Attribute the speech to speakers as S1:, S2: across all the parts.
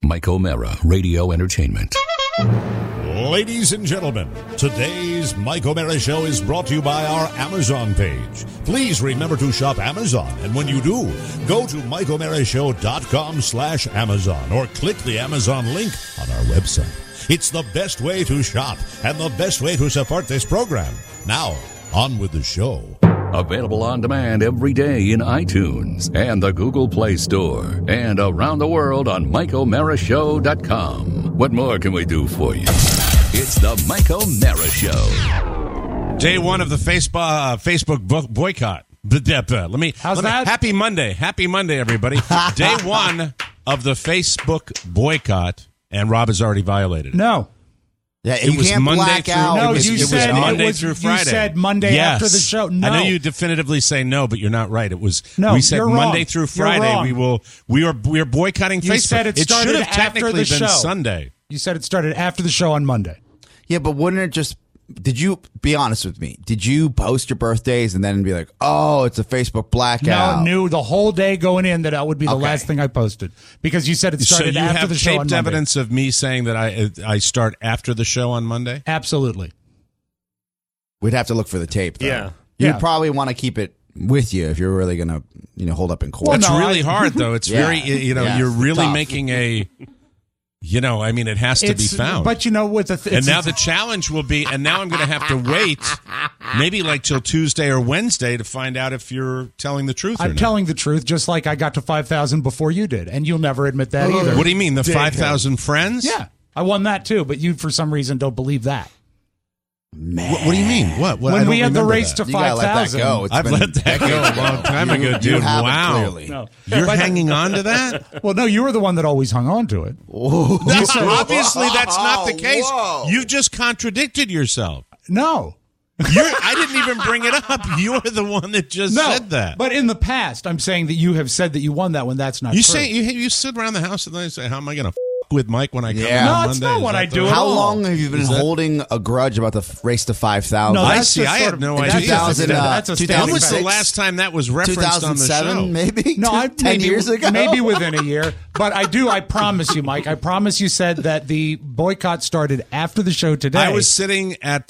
S1: Mike O'Mara, Radio Entertainment.
S2: Ladies and gentlemen, today's Mike O'Mara Show is brought to you by our Amazon page. Please remember to shop Amazon, and when you do, go to MikeO'MaraShow.com/Amazon or click the Amazon link on our website. It's the best way to shop and the best way to support this program. Now, on with the show.
S1: Available on demand every day in iTunes and the Google Play Store and around the world on MikeO'MaraShow.com. What more can we do for you? It's the Mike O'Mara Show.
S3: Day one of the Facebook boycott.
S4: How's that?
S3: Happy Monday. Happy Monday, everybody. Day one of the Facebook boycott, and Rob has already violated it.
S4: No.
S5: Yeah,
S3: It
S5: you
S3: was
S5: can't
S3: Monday
S5: black
S3: through-
S5: out.
S4: No,
S3: it was-
S4: you
S3: it was
S4: said
S3: Monday
S4: it was,
S3: through Friday.
S4: You said Monday
S3: Yes.
S4: after the show. No.
S3: I know you definitively say no, but you're not right. It was
S4: No,
S3: we said
S4: you're
S3: Monday
S4: wrong.
S3: through
S4: You're
S3: Friday.
S4: wrong.
S3: We are boycotting
S4: You
S3: Facebook.
S4: said it started
S3: should have
S4: after
S3: technically
S4: the
S3: been
S4: show.
S3: Sunday.
S4: You said it started after the show on Monday.
S5: Yeah, but wouldn't it just... Did you, be honest with me, did you post your birthdays and then be like, oh, it's a Facebook blackout?
S4: No, knew the whole day going in that would be the
S5: Okay.
S4: last thing I posted because you said it
S3: So
S4: started
S3: you
S4: after
S3: have
S4: the show on
S3: taped
S4: Monday.
S3: evidence of me saying that I start after the show on Monday?
S4: Absolutely.
S5: We'd have to look for the tape, though.
S6: Yeah.
S5: You'd
S4: Yeah.
S5: probably want to keep it with you if you're really going to, hold up in court.
S4: Well,
S3: It's
S4: no,
S3: really hard, though. It's
S5: Yeah.
S3: very,
S5: Yeah,
S3: you're
S5: it's
S3: really
S5: tough.
S3: making a, it has to be found.
S4: But with the
S3: And now the challenge will be, and now I'm going to have to wait maybe like till Tuesday or Wednesday to find out if you're telling the truth or
S4: I'm
S3: not.
S4: telling the truth, just like I got to 5,000 before you did, and you'll never admit that either.
S3: What do you mean, the 5,000 friends?
S4: Yeah, I won that too, but you for some reason don't believe that.
S5: Man.
S3: What do you mean? What? I
S4: When
S3: don't
S4: we had the
S3: remember
S4: race
S3: that.
S4: to
S5: You gotta let that
S4: 5,000,
S5: go. It's
S3: I've
S5: been
S3: let that go a long time ago,
S5: You
S3: dude.
S5: haven't,
S3: Wow.
S5: clearly.
S4: No.
S3: You're
S4: But-
S3: hanging on to that?
S4: Well, no, you were the one that always hung on to it.
S3: No, obviously that's not the case.
S5: Whoa.
S3: You've just contradicted yourself.
S4: No.
S3: I didn't even bring it up. You're the one that just
S4: No,
S3: said that.
S4: but in the past, I'm saying that you have said that you won that when that's not
S3: You
S4: true.
S3: say you sit around the house and then say, "How am I going to with Mike when I come
S5: Yeah.
S3: in
S4: No,
S3: on
S4: it's
S3: Monday?"
S4: not
S3: Is
S4: what
S3: that
S4: I
S3: the-
S4: do at
S5: How
S4: all.
S5: long have you been holding a grudge about the race to 5,000?
S4: No,
S3: I
S4: that's
S3: see.
S4: just
S3: I
S4: sort
S3: had
S4: of-
S3: no
S4: that's
S3: idea.
S4: just a-
S5: 2000,
S4: that's a
S5: uh,
S4: standing
S3: When was the
S4: fact.
S3: last time that was referenced on the show?
S5: 2007, maybe?
S4: No, I
S5: 10
S4: maybe,
S5: years ago?
S4: maybe within a year. But I promise you, Mike. I promise you said that the boycott started after the show today.
S3: I was sitting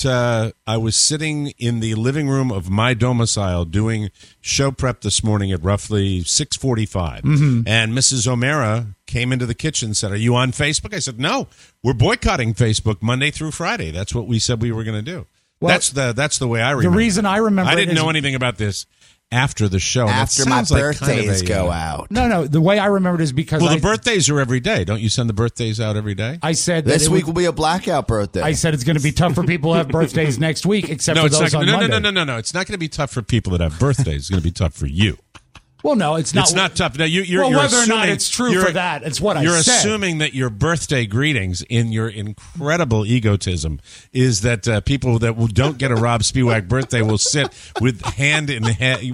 S3: in the living room of my domicile doing show prep this morning at roughly 6:45, and Mrs. O'Mara came into the kitchen and said, "Are you on Facebook?" I said, "No, we're boycotting Facebook Monday through Friday. That's what we said we were going to do."
S4: Well,
S3: that's the way I remember.
S4: the reason I remember
S3: I
S4: it
S3: didn't
S4: is-
S3: know anything about this after the show. That
S5: After my
S3: sounds like kind of
S5: birthdays
S3: a,
S5: go out.
S4: No. The way I remember it is because
S3: Well, the birthdays are every day. Don't you send the birthdays out every day?
S4: I said that
S5: This
S4: it
S5: week
S4: would-
S5: will be a blackout birthday.
S4: I said it's going to be tough for people who have birthdays next week, except
S3: No,
S4: for
S3: it's
S4: those
S3: not.
S4: on Monday.
S3: No. It's not going to be tough for people that have birthdays. It's going to be tough for you.
S4: Well, no, it's not.
S3: It's not tough. Now, you're
S4: well, whether or not
S3: assuming-
S4: it's true
S3: you're-
S4: for that, it's what I
S3: You're
S4: said.
S3: assuming that your birthday greetings, in your incredible egotism, is that people that don't get a Rob Spiewak birthday will sit with head in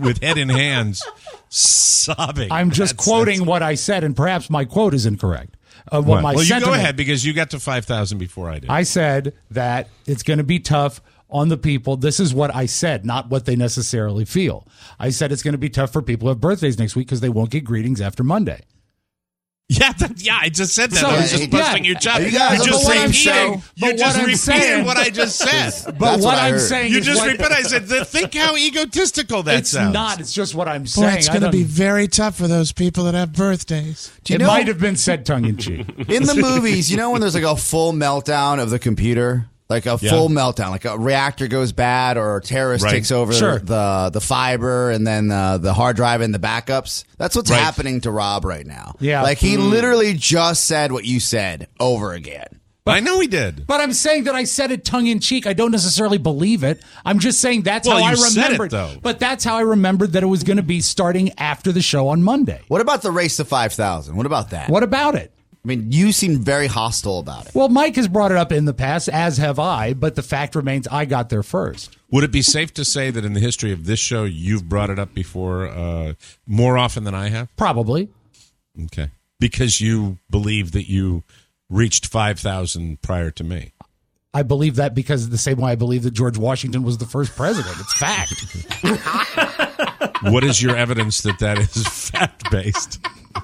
S3: hands, sobbing.
S4: I'm just quoting what I said, and perhaps my quote is incorrect. What
S3: Well,
S4: my
S3: you go
S4: sentiment-
S3: ahead because you got to 5,000 before I did.
S4: I said that it's going to be tough on the people. This is what I said, not what they necessarily feel. I said it's going to be tough for people who have birthdays next week because they won't get greetings after Monday.
S3: Yeah, I just said that.
S4: So,
S3: I was just
S4: yeah.
S3: busting your chops.
S5: You guys
S3: You're
S5: are
S3: just
S5: the same
S3: repeating.
S5: show.
S3: You
S4: But
S3: just
S4: what I'm
S3: repeated
S4: saying-
S3: what I just said.
S4: But
S5: That's
S4: what
S5: what I
S4: I'm
S5: heard.
S4: saying
S3: You
S4: is
S3: just
S4: what-
S3: repeat. I said, think how egotistical that
S4: it's
S3: sounds.
S4: not. It's just what I'm
S3: Boy,
S4: saying.
S3: it's
S4: I
S3: going to
S4: don't-
S3: be very tough for those people that have birthdays.
S5: Do you
S4: It
S5: know,
S4: might have been said tongue in cheek.
S5: in the movies, when there's like a full meltdown of the computer? Like a full meltdown, like a reactor goes bad or a terrorist
S3: Right.
S5: takes over
S4: Sure.
S5: the fiber and then the hard drive and the backups. That's what's
S3: Right.
S5: happening to Rob right now.
S4: Yeah.
S5: Like he literally just said what you said over again.
S3: I know he did.
S4: But I'm saying that I said it tongue in cheek. I don't necessarily believe it. I'm just saying that's
S3: Well,
S4: how I
S3: you said it,
S4: remembered.
S3: though.
S4: But that's how I remembered that it was going to be starting after the show on Monday.
S5: What about the race to 5,000? What about that?
S4: What about it?
S5: I mean, you seem very hostile about it.
S4: Well, Mike has brought it up in the past, as have I, but the fact remains I got there first.
S3: Would it be safe to say that in the history of this show, you've brought it up before more often than I have?
S4: Probably.
S3: Okay. Because you believe that you reached 5,000 prior to me.
S4: I believe that because the same way I believe that George Washington was the first president. It's fact.
S3: What is your evidence that is fact-based?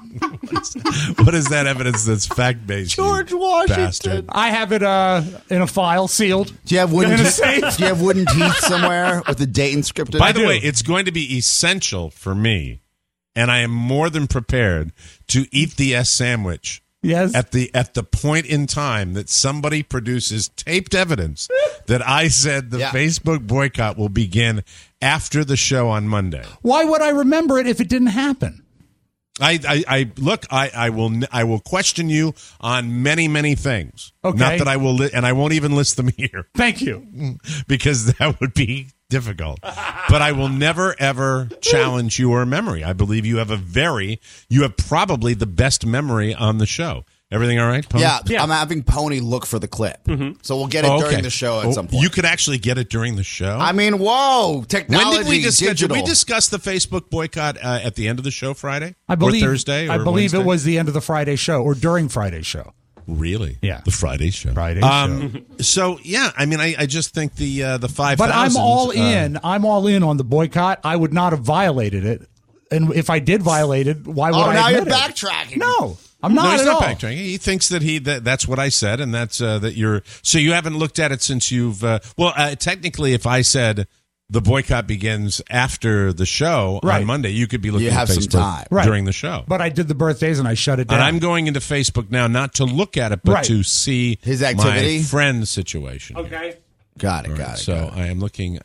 S3: What is that evidence that's fact-based?
S5: George Washington.
S3: Bastard.
S4: I have it in a file sealed.
S5: Do you have wooden
S4: In a
S5: teeth?
S4: safe?
S5: Do you have wooden teeth somewhere with the date inscripted?
S3: By the way, it's going to be essential for me, and I am more than prepared to eat the S sandwich.
S4: Yes.
S3: At the point in time that somebody produces taped evidence that I said the Facebook boycott will begin after the show on Monday.
S4: Why would I remember it if it didn't happen?
S3: I will question you on many things.
S4: Okay.
S3: Not that I will, and I won't even list them here
S4: Thank you.
S3: because that would be difficult. But I will never ever challenge your memory. I believe you have probably the best memory on the show. Everything all right, Pony?
S5: Yeah, I'm having Pony look for the clip. So we'll get it during the show at some point.
S3: You could actually get it during the show?
S5: I mean, whoa, technology,
S3: when did we discuss?
S5: digital.
S3: Did we discuss the Facebook boycott at the end of the show Friday?
S4: I believe
S3: or Thursday? Or
S4: I believe
S3: Wednesday?
S4: it was the end of the Friday show or during Friday's show.
S3: Really?
S4: Yeah.
S3: The Friday show.
S4: Friday show.
S3: So yeah, I mean, I just think the 5,000.
S4: But I'm all in. I'm all in on the boycott. I would not have violated it, and if I did violate it, why would I?
S5: now you're
S4: admit it?
S5: backtracking.
S4: No, I'm not
S3: No, he's
S4: at
S3: not
S4: all.
S3: backtracking. He thinks that that's what I said, and that's that you're. So you haven't looked at it since you've. Technically, if I said the boycott begins after the show
S4: Right.
S3: on Monday, you could be looking
S5: You
S3: at
S5: have some
S3: Facebook
S5: time.
S4: Right.
S3: during the show.
S4: But I did the birthdays and I shut it down.
S3: And I'm going into Facebook now not to look at it, but
S4: Right.
S3: to see
S5: His activity?
S3: my friend's situation.
S4: okay.
S5: Got it.
S3: So I am looking.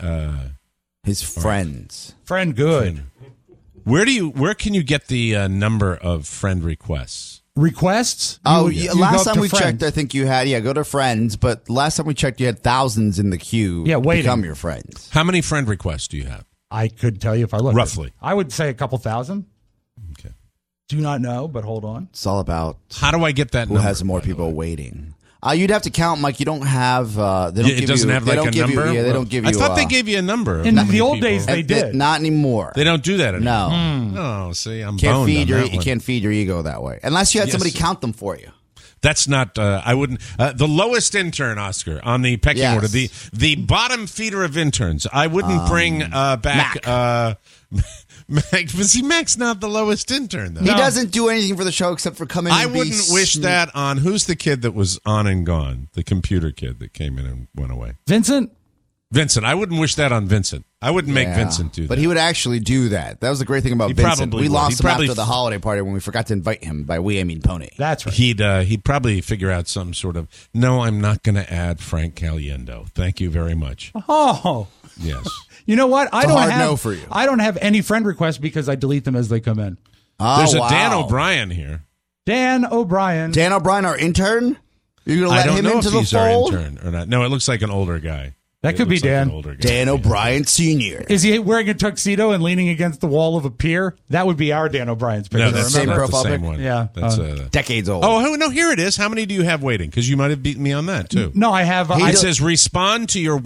S5: His friends.
S4: Friend, good.
S3: Where can you get the number of friend requests?
S4: Requests?
S5: Oh,
S4: You go
S5: last
S4: up
S5: time
S4: to
S5: we
S4: friends.
S5: checked, I think you had, go to friends, but last time we checked, you had thousands in the queue
S4: waiting.
S5: become your friends.
S3: How many friend requests do you have?
S4: I could tell you if I looked.
S3: Roughly.
S4: I would say a couple thousand.
S3: Okay.
S4: Do not know, but hold on.
S5: It's all about
S3: How do I get that
S5: who
S3: number?
S5: has more
S3: by the
S5: people
S3: way?
S5: waiting. You'd have to count, Mike. You don't have. They don't
S3: Yeah,
S5: give
S3: it doesn't
S5: you,
S3: have
S5: they
S3: like
S5: don't
S3: a
S5: give
S3: number.
S5: You, yeah, they don't give you.
S3: I thought they gave you a number. of
S4: In
S3: how
S4: the
S3: many
S4: old
S3: people.
S4: days, they did.
S5: Not anymore.
S3: They don't do that anymore.
S5: No,
S3: Oh, see, I'm
S5: can't
S3: boned
S5: feed
S3: on
S5: your
S3: that
S5: you
S3: one.
S5: can't feed your ego that way unless you had
S3: Yes.
S5: somebody count them for you.
S3: That's not. I wouldn't. The lowest intern, Oscar, on the pecking
S5: Yes.
S3: order. The bottom feeder of interns. I wouldn't bring back. Mac, but see, Mac's not the lowest intern, though.
S5: He doesn't do anything for the show except for come in.
S3: I
S5: and be
S3: wouldn't wish that on. Who's the kid that was on and gone? The computer kid that came in and went away.
S4: Vincent?
S3: Vincent. I wouldn't wish that on Vincent. I wouldn't make
S5: Yeah.
S3: Vincent do that.
S5: But he would actually do that. That was the great thing about
S3: He
S5: Vincent.
S3: probably
S5: We
S3: would.
S5: lost
S3: He
S5: him
S3: probably
S5: after the holiday party when we forgot to invite him. By we, I mean Pony.
S4: That's right.
S3: He'd probably figure out some sort of. No, I'm not going to add Frank Caliendo. Thank you very much.
S4: Oh.
S3: Yes.
S4: You know what? I
S5: a
S4: don't
S5: hard
S4: have
S5: no for you.
S4: I don't have any friend requests because I delete them as they come in.
S5: Oh,
S3: There's a
S5: wow.
S3: Dan O'Brien here.
S4: Dan O'Brien.
S5: Dan O'Brien, our intern. You're going to
S3: I
S5: let
S3: don't
S5: him
S3: know
S5: into
S3: if
S5: the
S3: he's
S5: fold?
S3: our intern or not. No, it looks like an older guy.
S4: That
S3: It
S4: could be
S3: looks like
S4: Dan.
S3: an older guy.
S5: Dan O'Brien Sr.
S4: Is he wearing a tuxedo and leaning against the wall of a pier? That would be our Dan O'Brien's picture.
S3: No, that's
S5: Same
S3: not
S5: profile
S3: the same
S5: pic?
S3: one.
S4: Yeah.
S3: That's
S5: Decades old.
S3: Oh, no, here it is. How many do you have waiting? Because you might have beaten me on that, too.
S4: No, I have.
S3: It says respond to your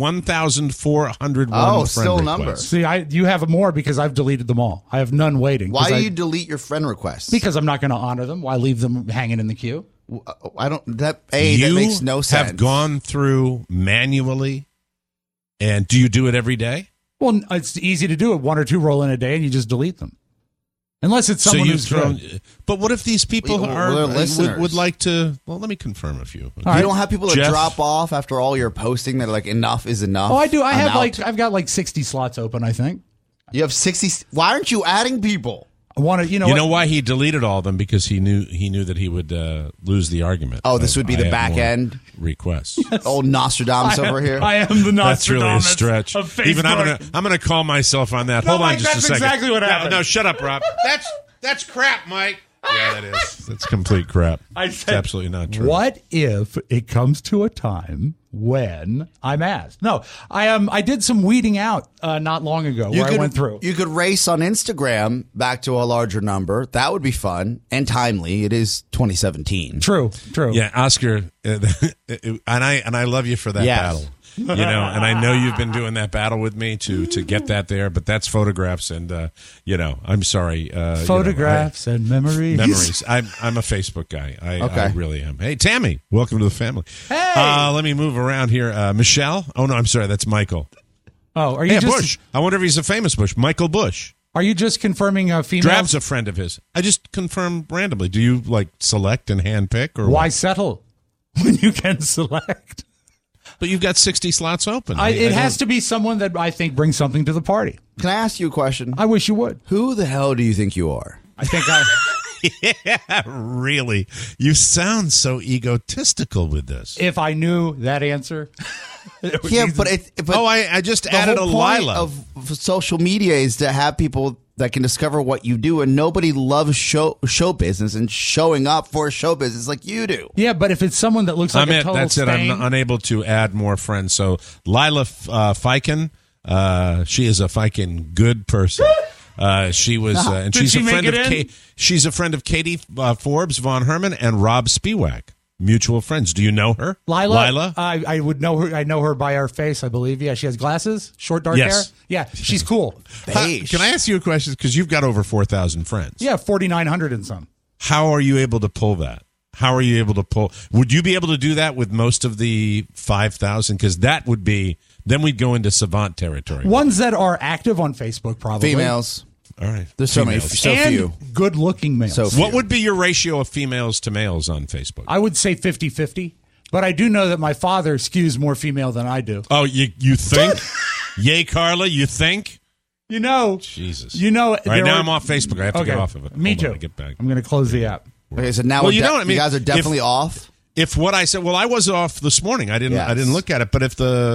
S3: 1,401
S5: Oh,
S3: friend
S5: still a number.
S3: requests.
S4: See, you have more because I've deleted them all. I have none waiting.
S5: Why
S4: 'cause
S5: do
S4: I-
S5: you delete your friend requests?
S4: Because I'm not going to honor them. Why leave them hanging in the queue?
S5: I don't. That
S3: You
S5: makes no sense.
S3: have gone through manually, and do you do it every day?
S4: Well, it's easy to do it. One or two roll in a day, and you just delete them. Unless it's someone who's good.
S3: But what if these people
S5: Well,
S3: are
S5: they're listeners.
S3: would like to? Well, let me confirm a few.
S5: You don't have people that
S3: Jeff?
S5: drop off after all your posting that are like enough is enough.
S4: Oh, I do.
S5: I'm out.
S4: I've got like 60 slots open. I think.
S5: You have 60. Why aren't you adding people?
S4: I want to. You know.
S3: You
S4: what?
S3: know why he deleted all of them? Because he knew that he would lose the argument.
S5: Oh, this would be
S3: I
S5: the
S3: have
S5: back
S3: more
S5: end?
S3: requests.
S5: Old Nostradamus over here.
S4: I am the
S3: That's really a
S4: Nostradamus
S3: stretch.
S4: of Facebook.
S3: Even I'm gonna call myself on that.
S4: No,
S3: Hold on
S4: Mike,
S3: just a
S4: that's
S3: second.
S4: exactly what
S3: No,
S4: happened.
S3: No, shut up, Rob. That's crap, Mike. Yeah, that is. That's complete crap.
S4: I
S3: It's
S4: said,
S3: absolutely not true.
S4: What if it comes to a time when I'm asked? No, I did some weeding out not long ago where I went through.
S5: You could race on Instagram back to a larger number. That would be fun and timely. It is 2017.
S4: True.
S3: Yeah, Oscar, and I love you for that
S5: Yes.
S3: battle. And I know you've been doing that battle with me to get that there, but that's photographs, and I'm sorry.
S4: Photographs and memories.
S3: Memories. I'm a Facebook guy. I
S5: Okay.
S3: really am. Hey, Tammy, welcome to the family.
S4: Hey!
S3: Let me move around here. Michelle. Oh no, I'm sorry. That's Michael.
S4: Oh, are you
S3: Yeah,
S4: just?
S3: Bush. I wonder if he's a famous Bush. Michael Bush.
S4: Are you just confirming females?
S3: Drab's a friend of his. I just confirm randomly. Do you like select and handpick, or
S4: Why
S3: what?
S4: settle when you can select?
S3: But you've got 60 slots open.
S4: It has to be someone that I think brings something to the party.
S5: Can I ask you a question?
S4: I wish you would.
S5: Who the hell do you think you are?
S4: I think I.
S3: Yeah, really. You sound so egotistical with this.
S4: If I knew that answer.
S5: Yeah, but
S3: I just
S5: the
S3: added a
S5: whole point
S3: Lila.
S5: of social media is to have people that can discover what you do, and nobody loves show business and showing up for show business like you do.
S4: Yeah, but if it's someone that looks like a total
S3: That's it.
S4: stain,
S3: I'm unable to add more friends. So Lila Fiken, she is a Fiken good person. She was, and
S4: Did
S3: she's
S4: she
S3: a
S4: make
S3: friend
S4: it
S3: of
S4: in?
S3: she's a friend of Katie Forbes, Von Herman, and Rob Spiewak, mutual friends. Do you know her,
S4: Lila? I would know her. I know her by her face, I believe. Yeah, she has glasses, short dark
S3: Yes.
S4: hair. Yeah, she's cool.
S3: Can I ask you a question? Because you've got over 4,000 friends.
S4: Yeah, 4,900 and some.
S3: How are you able to pull that? How are you able to pull? Would you be able to do that with most of the 5,000? Because that would be, then we'd go into savant territory.
S4: Ones that are active on Facebook, probably.
S5: Females.
S3: All right.
S5: There's so many,
S3: Females.
S5: so
S4: and
S5: few.
S4: good-looking males.
S5: So few.
S3: What would be your ratio of females to males on Facebook?
S4: I would say 50-50, but I do know that my father skews more female than I do.
S3: Oh, you think? Yay, Carla, you think?
S4: You know.
S3: Jesus.
S4: You know.
S3: All right, now I'm off Facebook. I have to get off of it.
S4: Me
S3: Hold on,
S4: too.
S3: I get back.
S4: I'm going to close the app.
S5: Okay, so now
S3: Well,
S5: we're
S3: you know what I mean?
S5: you guys are definitely
S3: If-
S5: off.
S3: If what I said, well, I was off this morning. I didn't look at it. But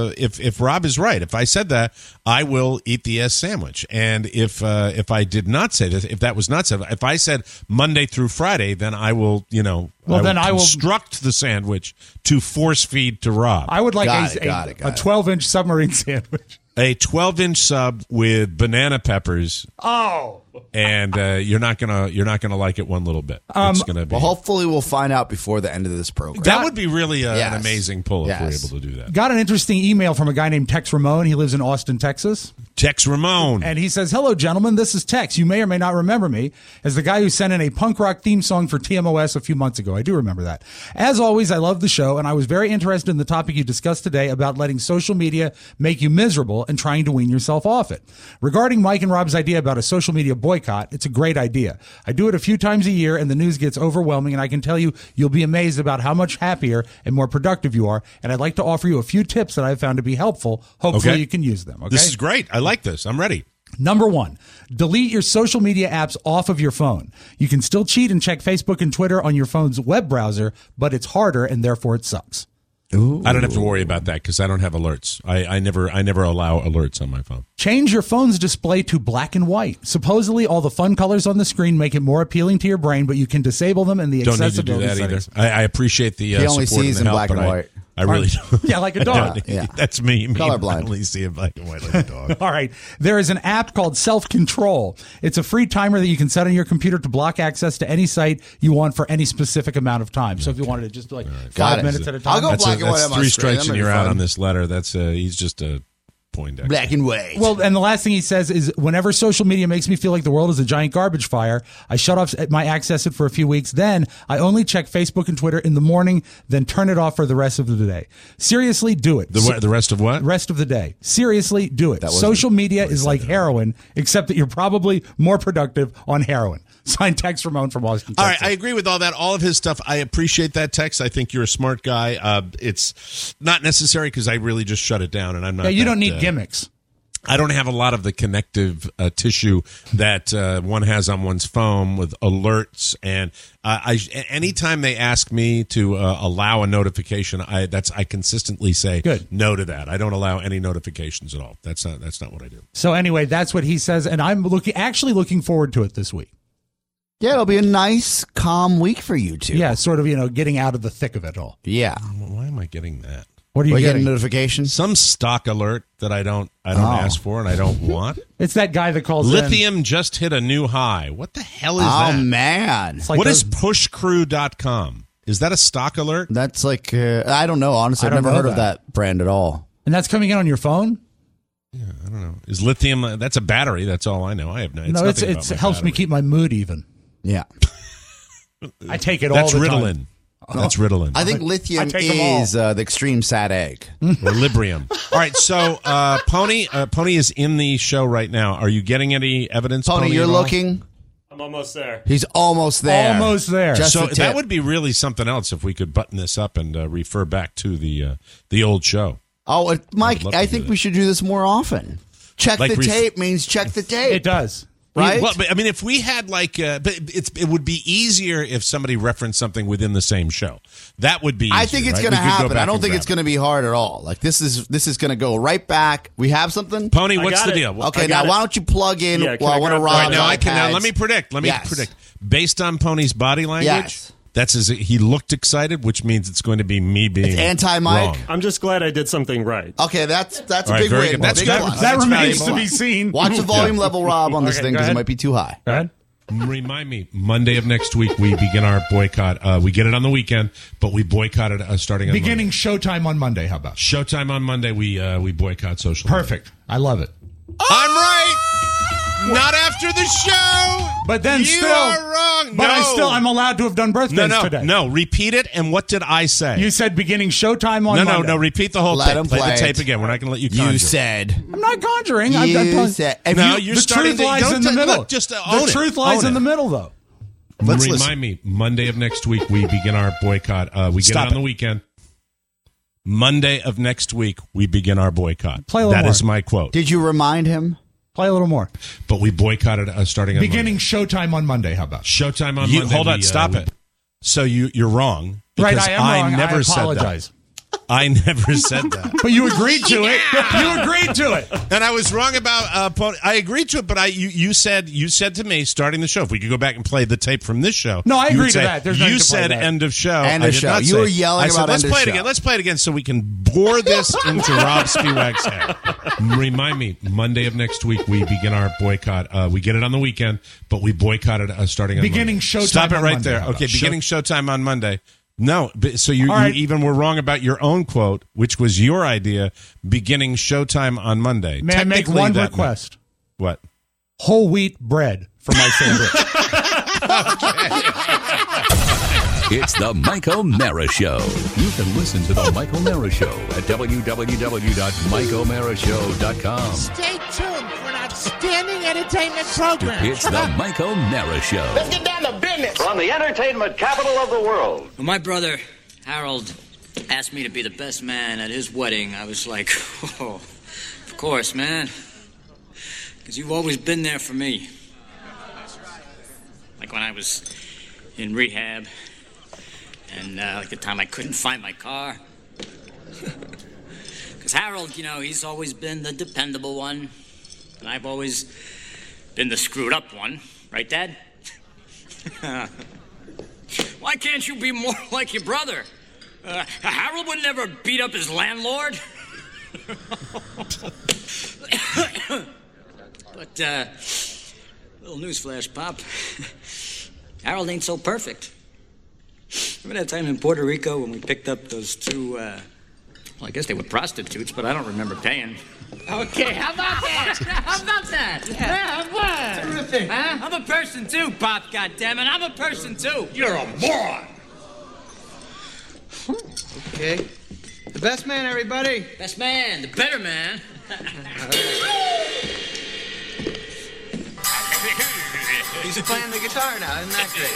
S3: if Rob is right, if I said that, I will eat the S sandwich. And if I did not say this, if that was not said, if I said Monday through Friday, then I will, I will construct the sandwich to force feed to Rob.
S4: I would like
S5: Got
S4: a
S5: it.
S4: 12-inch submarine sandwich.
S3: A 12-inch sub with banana peppers.
S4: Oh.
S3: And you're not gonna like it one little bit. It's gonna be.
S5: Well, hopefully we'll find out before the end of this program.
S3: That would be really an
S5: Yes.
S3: amazing pull if
S5: Yes.
S3: we're able to do that.
S4: Got an interesting email from a guy named Tex Ramon. He lives in Austin, Texas.
S3: Tex Ramon.
S4: And he says, "Hello, gentlemen. This is Tex. You may or may not remember me as the guy who sent in a punk rock theme song for TMOS a few months ago. I do remember that. As always, I love the show, and I was very interested in the topic you discussed today about letting social media make you miserable and trying to wean yourself off it. Regarding Mike and Rob's idea about a social media boycott, it's a great idea. I do it a few times a year, and the news gets overwhelming, and I can tell you, you'll be amazed about how much happier and more productive you are, and I'd like to offer you a few tips that I've found to be helpful. Hopefully you can use them. Okay?
S3: This is great. I like this. I'm ready.
S4: Number 1, delete your social media apps off of your phone. You can still cheat and check Facebook and Twitter on your phone's web browser, but it's harder and therefore it sucks.
S5: Ooh.
S3: I don't have to worry about that because I don't have alerts. I never allow alerts on my phone.
S4: Change your phone's display to black and white. Supposedly, all the fun colors on the screen make it more appealing to your brain, but you can disable them in the
S3: Don't need to do
S4: accessibility
S3: that either.
S4: settings.
S3: I appreciate the
S5: He only
S3: support
S5: sees
S3: and the
S5: in
S3: help,
S5: black and
S3: but
S5: white.
S3: I really don't.
S4: Yeah, like a dog.
S5: Yeah.
S3: That's me.
S5: Colorblind.
S3: I only see in black and white like a dog.
S4: All right. There is an app called Self Control. It's a free timer that you can set on your computer to block access to any site you want for any specific amount of time. So if you wanted to just do like
S5: Got
S4: 5
S5: it.
S4: minutes at a time.
S5: I'll go
S3: That's,
S5: black and white
S3: that's
S5: on my
S3: 3
S5: screen.
S3: strikes
S5: That
S3: and
S5: might
S3: you're
S5: be
S3: out
S5: fun.
S3: on this letter. That's he's just a Poindexter.
S5: Black and white.
S4: Well, and the last thing he says is whenever social media makes me feel like the world is a giant garbage fire, I shut off my access it for a few weeks. Then I only check Facebook and Twitter in the morning, then turn it off for the rest of the day. Seriously, do it.
S3: The rest of what?
S4: Rest of the day. Seriously, do it.
S5: wasn't
S4: Social media
S5: what he
S4: is
S5: said
S4: like
S5: there.
S4: heroin, except that you're probably more productive on heroin. Signed Tex Ramon from Austin,
S3: All
S4: Texas.
S3: right, I agree with all that. All of his stuff, I appreciate that text. I think you're a smart guy. It's not necessary because I really just shut it down, and I'm not.
S4: Yeah, you don't
S3: that,
S4: need gimmicks.
S3: I don't have a lot of the connective tissue that one has on one's phone with alerts, and anytime they ask me to allow a notification, I consistently say
S4: Good.
S3: no to that. I don't allow any notifications at all. That's not what I do.
S4: So anyway, that's what he says, and I'm actually looking forward to it this week.
S5: Yeah, it'll be a nice, calm week for you two.
S4: Yeah, sort of, getting out of the thick of it all.
S5: Yeah.
S3: Why am I getting that?
S4: What are you
S5: We get a
S4: getting?
S5: notification.
S3: Some stock alert that I don't ask for and I don't want.
S4: It's that guy that calls in.
S3: Lithium just hit a new high. What the hell is
S5: Oh,
S3: that?
S5: man.
S4: It's like
S3: What is
S4: those-
S3: pushcrew.com? Is that a stock alert?
S5: That's like, I don't know. Honestly, I've
S4: I don't
S5: never
S4: know
S5: heard of that brand at all.
S4: And that's coming in on your phone?
S3: I don't know. Is lithium? That's a battery. That's all I know. I have no. It's
S4: No,
S3: nothing
S4: it
S3: about my
S4: helps me
S3: battery.
S4: keep my mood even.
S5: Yeah.
S4: I take it
S3: That's
S4: all the
S3: Ritalin.
S4: time.
S3: That's Ritalin.
S5: I think lithium
S4: take them all.
S5: is the extreme sad egg.
S3: Or Librium. All right, so Pony is in the show right now. Are you getting any evidence?
S5: Pony, you're
S3: at all?
S5: looking.
S6: I'm almost there.
S5: He's almost there.
S4: Almost there.
S5: Just
S3: So
S5: a tip.
S3: that would be really something else if we could button this up and refer back to the old show.
S5: Oh, Mike,
S3: love to
S5: I
S3: do
S5: think
S3: that.
S5: we should do this more often. Check
S3: Like
S5: the tape means check the tape.
S4: It does.
S5: Right?
S3: Well, but, I mean, if we had but it would be easier if somebody referenced something within the same show. That would be easier,
S5: I think it's
S3: right?
S5: going to
S3: We could go
S5: happen.
S3: back
S5: I don't
S3: and
S5: think
S3: grab
S5: it's going to be hard at all. Like this is going to go right back. We have something.
S3: Pony,
S6: I
S3: what's
S6: got
S3: the
S6: deal?
S3: deal? Well,
S5: Okay,
S6: I got
S5: now
S6: it.
S5: why don't you plug in
S6: Yeah, can
S5: while
S6: I
S5: one of
S6: grab
S5: Rob's
S3: All right, now I can.
S5: iPads.
S3: Let me predict. Let me
S5: Yes.
S3: predict. Based on Pony's body language,
S5: Yes.
S3: that's he looked excited, which means it's going to be me being
S5: It's anti-Mike?
S3: wrong.
S6: I'm just glad I did something right.
S5: Okay, that's a
S3: All right,
S5: big
S3: very
S5: win.
S3: good. That's
S5: Big
S3: good.
S5: plus.
S4: That
S3: That's
S4: remains
S3: valuable.
S4: to be seen.
S5: Watch the volume level, Rob, on this
S4: Okay,
S5: thing
S4: go
S5: because it
S4: ahead.
S5: might be too high.
S4: Go ahead.
S3: Remind me, Monday of next week we begin our boycott. We get it on the weekend, but we boycott it starting on
S4: Beginning
S3: Monday.
S4: showtime on Monday. How about?
S3: Showtime on Monday. We boycott social.
S4: Perfect. I love it.
S3: I'm right. Not after the show.
S4: But then
S3: you
S4: still,
S3: are wrong.
S4: But
S3: No.
S4: I'm allowed to have done birthdays today.
S3: No. Repeat it. And what did I say?
S4: You said beginning showtime on Monday.
S3: No. Repeat the whole
S5: Let
S3: tape.
S5: him
S3: Play
S5: play
S3: the tape
S5: it.
S3: again. We're not going to let you conjure.
S5: You said.
S4: I'm not conjuring. I'm
S5: You
S4: telling-
S5: said. If
S3: No,
S5: you-
S3: you're
S4: the
S3: starting
S4: truth
S3: to
S4: lies
S3: don't
S4: in the
S3: t-
S4: middle.
S3: Look, just own
S4: the
S3: it.
S4: truth lies
S3: Own
S4: in
S3: it.
S4: the middle, though.
S3: Let's Remind me, Monday of next week we begin our boycott. We get
S4: Stop
S3: it on
S4: it.
S3: the weekend. Monday of next week we begin our boycott.
S4: Play a little
S3: That
S4: more.
S3: is my quote.
S5: Did you remind him?
S4: Play a little more.
S3: But we boycotted starting on
S4: Beginning
S3: Monday.
S4: showtime on Monday. How about?
S3: Showtime on
S5: You-
S3: Monday.
S5: hold
S3: on, stop it. So you're wrong.
S4: Right,
S3: because
S4: I am wrong.
S3: never
S4: I
S3: said that.
S4: apologize.
S3: I never said that.
S4: But you agreed to it. You agreed to it.
S3: And I was wrong about Pony. I agreed to it, but you said to me starting the show, if we could go back and play the tape from this show.
S4: No, I
S3: you would
S4: agree to
S3: say,
S4: that. There's nothing
S3: you
S4: to play
S3: said
S4: that.
S3: end of show.
S5: End
S3: I
S5: of
S3: did
S5: show.
S3: not
S5: You
S3: say-
S5: were yelling
S3: I said,
S5: about
S3: let's
S5: end of
S3: play it
S5: show.
S3: again. Let's play it again so we can bore this into Rob Spiewak's head. Remind me, Monday of next week we begin our boycott. We get it on the weekend, but we boycott it starting on
S4: Beginning
S3: Monday.
S4: showtime
S3: Stop it
S4: on
S3: right
S4: Monday.
S3: there.
S4: How about?
S3: Okay, beginning showtime on Monday. No, so you
S4: right.
S3: even were wrong about your own quote, which was your idea, beginning showtime on Monday.
S4: May I make
S3: Technically,
S4: one
S3: that-
S4: request?
S3: What?
S4: Whole wheat bread for my sandwich.
S1: It's the Mike O'Mara Show. You can listen to the Mike O'Mara Show at www.mikeomarashow.com.
S7: Stay tuned for an outstanding entertainment program.
S1: It's the Mike O'Mara Show.
S7: Let's get down to business.
S8: From the entertainment capital of the world.
S9: When my brother, Harold, asked me to be the best man at his wedding, I was like, oh, of course, man. Because you've always been there for me. Like when I was in rehab, and like the time I couldn't find my car. Because Harold, he's always been the dependable one, and I've always been the screwed up one. Right, Dad? Why can't you be more like your brother? Harold would never beat up his landlord. But, little newsflash, Pop. Harold ain't so perfect. Remember that time in Puerto Rico when we picked up those two, well, I guess they were prostitutes, but I don't remember paying.
S7: Okay, how about that?
S9: How about that?
S7: Yeah, what? Terrific.
S9: Huh? I'm a person too, Pop, goddammit. I'm a person too.
S7: You're a moron.
S10: Okay. The best man, everybody.
S9: Best man, the better man.
S10: He's playing the guitar now. Isn't that great?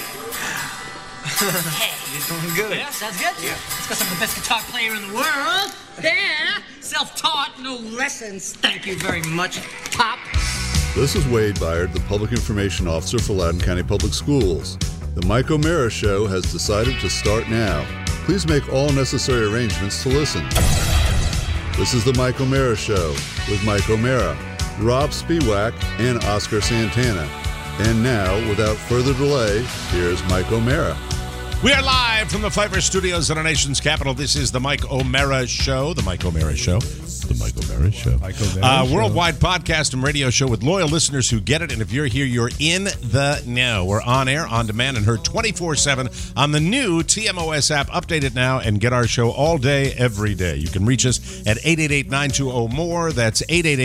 S10: He's doing good.
S9: Yeah, sounds good. Yeah. It's because I'm the best guitar player in the world. Yeah. Self-taught, no lessons. Thank you very much, Pop.
S11: This is Wade Byard, the Public Information Officer for Loudoun County Public Schools. The Mike O'Mara Show has decided to start now. Please make all necessary arrangements to listen. This is the Mike O'Mara Show with Mike O'Mara, Rob Spiewak, and Oscar Santana. And now, without further delay, here's Mike O'Mara.
S3: We are live from the Pfeiffer Studios in our nation's capital. This is the Mike O'Mara Show. The Mike O'Mara Show. The Mike O'Mara Show. Worldwide podcast and radio show with loyal listeners who get it. And if you're here, you're in the know. We're on air, on demand, and heard 24/7 on the new TMOS app. Update it now and get our show all day, every day. You can reach us at 888-920-MORE. That's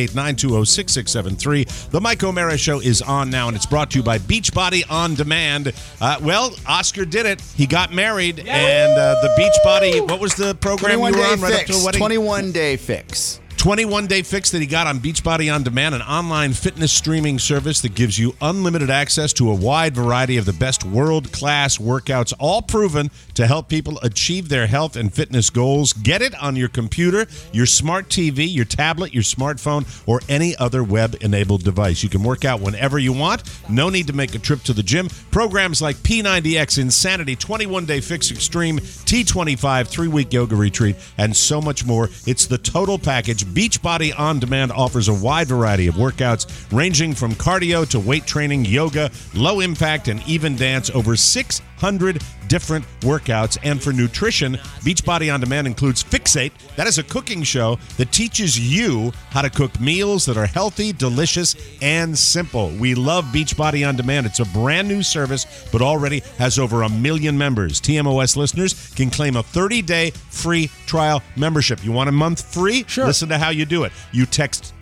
S3: 888-920-6673. The Mike O'Mara Show is on now, and it's brought to you by Beachbody On Demand. Oscar did it. He got married, and the Beachbody, what was the program you were on right up to the wedding?
S5: 21-day fix.
S3: 21-day fix that he got on Beachbody On Demand, an online fitness streaming service that gives you unlimited access to a wide variety of the best world-class workouts, all proven to help people achieve their health and fitness goals. Get it on your computer, your smart TV, your tablet, your smartphone, or any other web-enabled device. You can work out whenever you want. No need to make a trip to the gym. Programs like P90X, Insanity, 21-Day Fix Extreme, T25, 3-week yoga retreat, and so much more. It's the total package. Beachbody On Demand offers a wide variety of workouts ranging from cardio to weight training, yoga, low impact, and even dance. Over 600 different workouts. And for nutrition, Beachbody On Demand includes Fixate. That is a cooking show that teaches you how to cook meals that are healthy, delicious, and simple. We love Beachbody On Demand. It's a brand new service, but already has over 1 million members. TMOS listeners can claim a 30-day free trial membership. You want a month free?
S4: Sure.
S3: Listen to how you do it. You text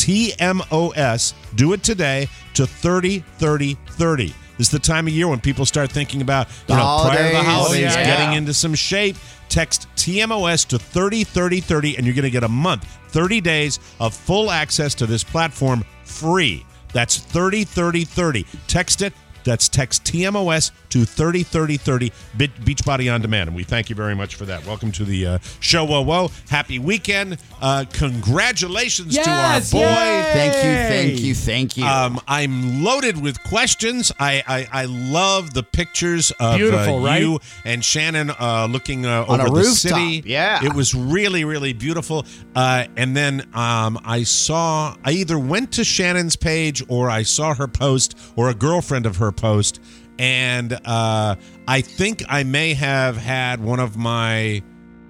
S3: TMOS, do it today, to 303030. This is the time of year when people start thinking about, prior to the holidays, getting into some shape. Text TMOS to 303030, and you're going to get a month, 30 days of full access to this platform free. That's 303030. Text it. That's text TMOS to 303030, Beachbody On Demand. And we thank you very much for that. Welcome to the show. Whoa. Happy weekend. Congratulations to our boy.
S5: Yay. Thank you.
S3: I'm loaded with questions. I love the pictures of
S4: right?
S3: you and Shannon looking over
S5: on a
S3: the
S5: rooftop.
S3: city.
S5: Yeah.
S3: It was really, really beautiful. And then I either went to Shannon's page or I saw her post or a girlfriend of her post, and I think I may have had one of my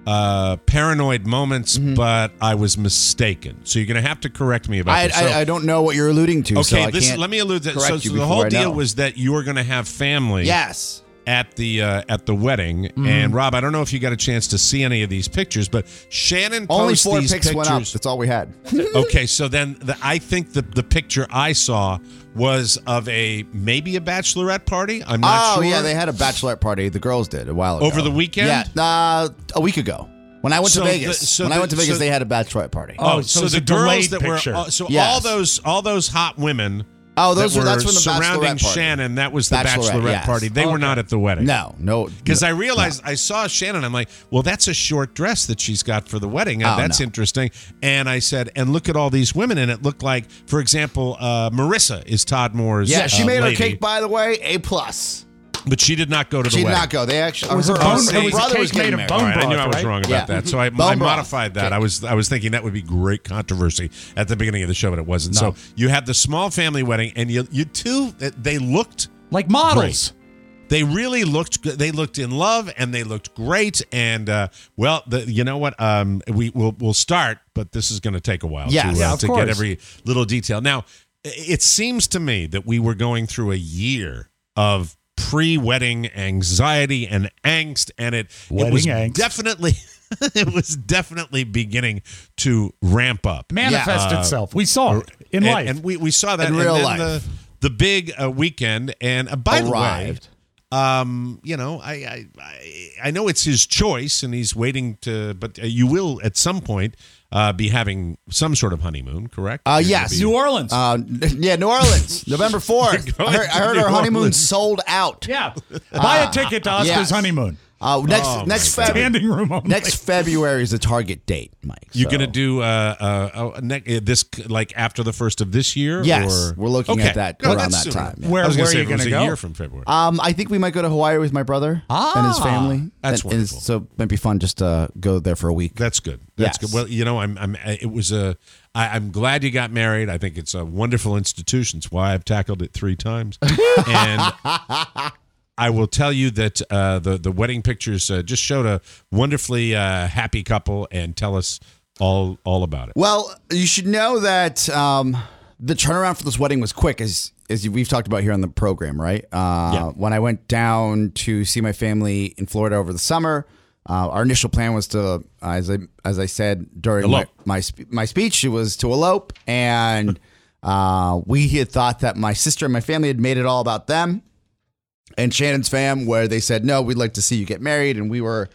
S3: paranoid moments, but I was mistaken. So you're going to have to correct me about this.
S5: I don't know what you're alluding to.
S3: Okay,
S5: so
S3: let me allude to that. So the
S5: before
S3: whole
S5: I
S3: deal
S5: know.
S3: was that you were going to have family.
S5: Yes.
S3: At the wedding, and Rob, I don't know if you got a chance to see any of these pictures, but Shannon
S5: only
S3: posts
S5: 4
S3: these
S5: pics
S3: pictures.
S5: went up. That's all we had.
S3: Okay, so then I think the picture I saw was of maybe a bachelorette party. I'm not sure.
S5: Oh yeah, they had a bachelorette party. The girls did a while ago.
S3: Over the weekend.
S5: Yeah, a week ago. When I went to Vegas, they had a bachelorette party.
S3: Oh, so the girls that
S4: picture.
S3: were all those hot women.
S5: Oh, that's
S3: when the
S5: bachelorette
S3: surrounding
S5: party.
S3: Shannon. That was the bachelorette party. They were not at the wedding.
S5: No.
S3: Because I realized I saw Shannon. I'm like, well, that's a short dress that she's got for the wedding. That's interesting. And I said, and look at all these women. And it looked like, for example, Marissa is Todd Moore's.
S5: Yeah, she made
S3: lady.
S5: her cake, by the way, A+.
S3: But she did not go to the
S5: wedding.
S3: wedding.
S5: She did not go. They actually.
S4: Was
S5: her
S4: brother was getting married.
S3: I knew I was wrong about that. So I modified that.
S5: Cake.
S3: I was thinking that would be great controversy at the beginning of the show, but it wasn't.
S5: No.
S3: So you had the small family wedding, and you two, they looked
S4: like models.
S3: Great. They really looked good. They looked in love, and they looked great. And you know what? We'll start, but this is going to take a while to get every little detail. Now, it seems to me that we were going through a year of pre-wedding anxiety and angst, and it was definitely beginning to ramp up,
S4: manifest itself. We saw it in life,
S3: and we saw that
S5: in real life.
S3: The big weekend, and by
S5: arrived.
S3: the way, I know it's his choice, and he's waiting to, but you will at some point be having some sort of honeymoon, correct?
S5: Yes.
S4: New Orleans.
S5: New Orleans, November 4th. I heard our honeymoon sold out.
S4: Yeah. Buy a ticket to Oscar's honeymoon.
S5: Next
S4: standing room only.
S5: Next February is the target date, Mike.
S3: You're going to do this like after the first of this year?
S5: Yes,
S3: or?
S5: we're looking at that around that time.
S3: Yeah.
S4: Where are you going to go?
S3: A year from February.
S5: I think we might go to Hawaii with my brother and his family.
S3: That's wonderful.
S5: So it might be fun just to go there for a week.
S3: That's good. That's good. Well, I'm glad you got married. I think it's a wonderful institution. It's why I've tackled it 3 times. And I will tell you that the wedding pictures just showed a wonderfully happy couple, and tell us all about it.
S5: Well, you should know that the turnaround for this wedding was quick, as we've talked about here on the program, right? When I went down to see my family in Florida over the summer, our initial plan was to, as I said during my speech, it was to elope, and we had thought that my sister and my family had made it all about them, and Shannon's fam, where they said, no, we'd like to see you get married, and we were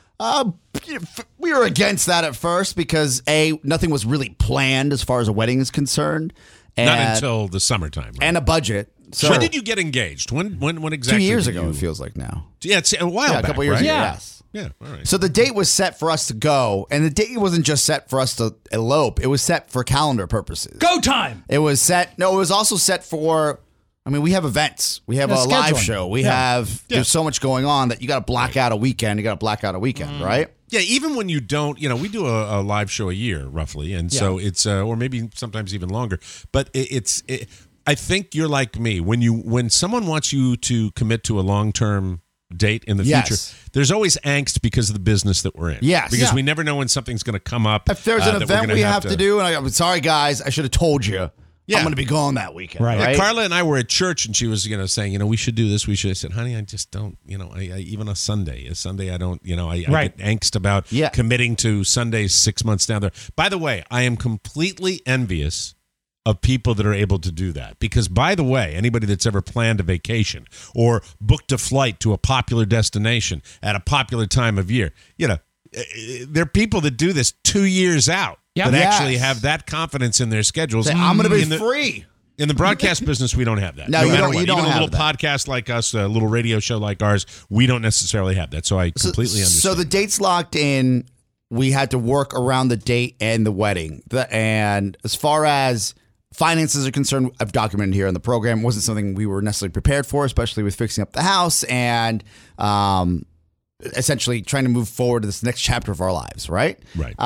S5: against that at first because nothing was really planned as far as a wedding is concerned, and,
S3: not until the summertime, right?
S5: And a budget. So
S3: when did you get engaged? When exactly?
S5: 2 years ago, it feels like now.
S3: Yeah, it's a while back,
S5: a couple years ago. Yes.
S3: Yeah. All right.
S5: So the date was set for us to go, and the date wasn't just set for us to elope. It was set for calendar purposes.
S4: Go time.
S5: It was set. No, it was also set for. I mean, we have events. We have a live show. We have. There's so much going on that you got to black out a weekend. You got to black out a weekend, right?
S3: Yeah, even when you don't, we do a live show a year roughly, and so it's or maybe sometimes even longer. But I think you're like me when someone wants you to commit to a long-term date in the future, there's always angst because of the business that we're in.
S5: Yes,
S3: because we never know when something's going to come up.
S5: If there's an event we have to do, and I'm sorry guys, I should have told you. I'm going to be gone that weekend. Right.
S3: Yeah, Carla and I were at church, and she was, saying, we should do this. We should. I said, honey, I just don't. I even a Sunday, I don't. I get angst about committing to Sundays 6 months down there. By the way, I am completely envious of people that are able to do that, because, by the way, anybody that's ever planned a vacation or booked a flight to a popular destination at a popular time of year, there are people that do this 2 years out. That actually have that confidence in their schedules.
S5: I'm going to be free.
S3: In the broadcast business, we don't have that.
S5: No, you don't
S3: Even
S5: have
S3: a little
S5: that.
S3: podcast like us, a little radio show like ours, we don't necessarily have that. So I completely understand.
S5: So the date's locked in. We had to work around the date and the wedding. And as far as finances are concerned, I've documented here on the program, it wasn't something we were necessarily prepared for, especially with fixing up the house and essentially trying to move forward to this next chapter of our lives, right?
S3: Right.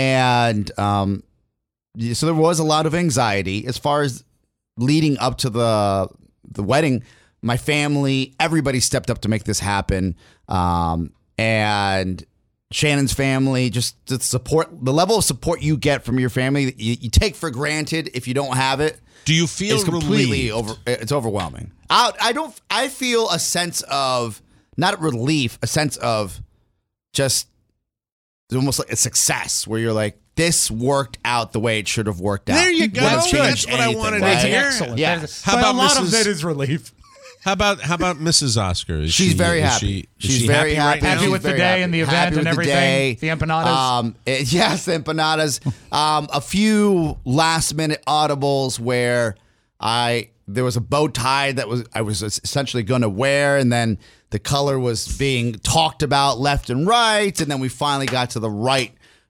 S5: So there was a lot of anxiety as far as leading up to the wedding. My family, everybody stepped up to make this happen. And Shannon's family, just the support, the level of support you get from your family, you take for granted if you don't have it.
S3: Do you feel
S5: it's completely
S3: relieved?
S5: It's overwhelming. I feel a sense of, not relief, a sense of just almost like a success where you're like, this worked out the way it should have worked out.
S3: There you go. That's what I wanted to hear.
S4: Excellent.
S5: Yeah.
S4: How about a lot of it is relief.
S3: How about Mrs. Oscar?
S5: She's very happy. She's very happy.
S3: Right now?
S4: Happy with the day and the event and everything. The empanadas.
S5: Yes, the empanadas. A few last minute audibles where there was a bow tie that I was essentially going to wear, and then the color was being talked about left and right, and then we finally got to the right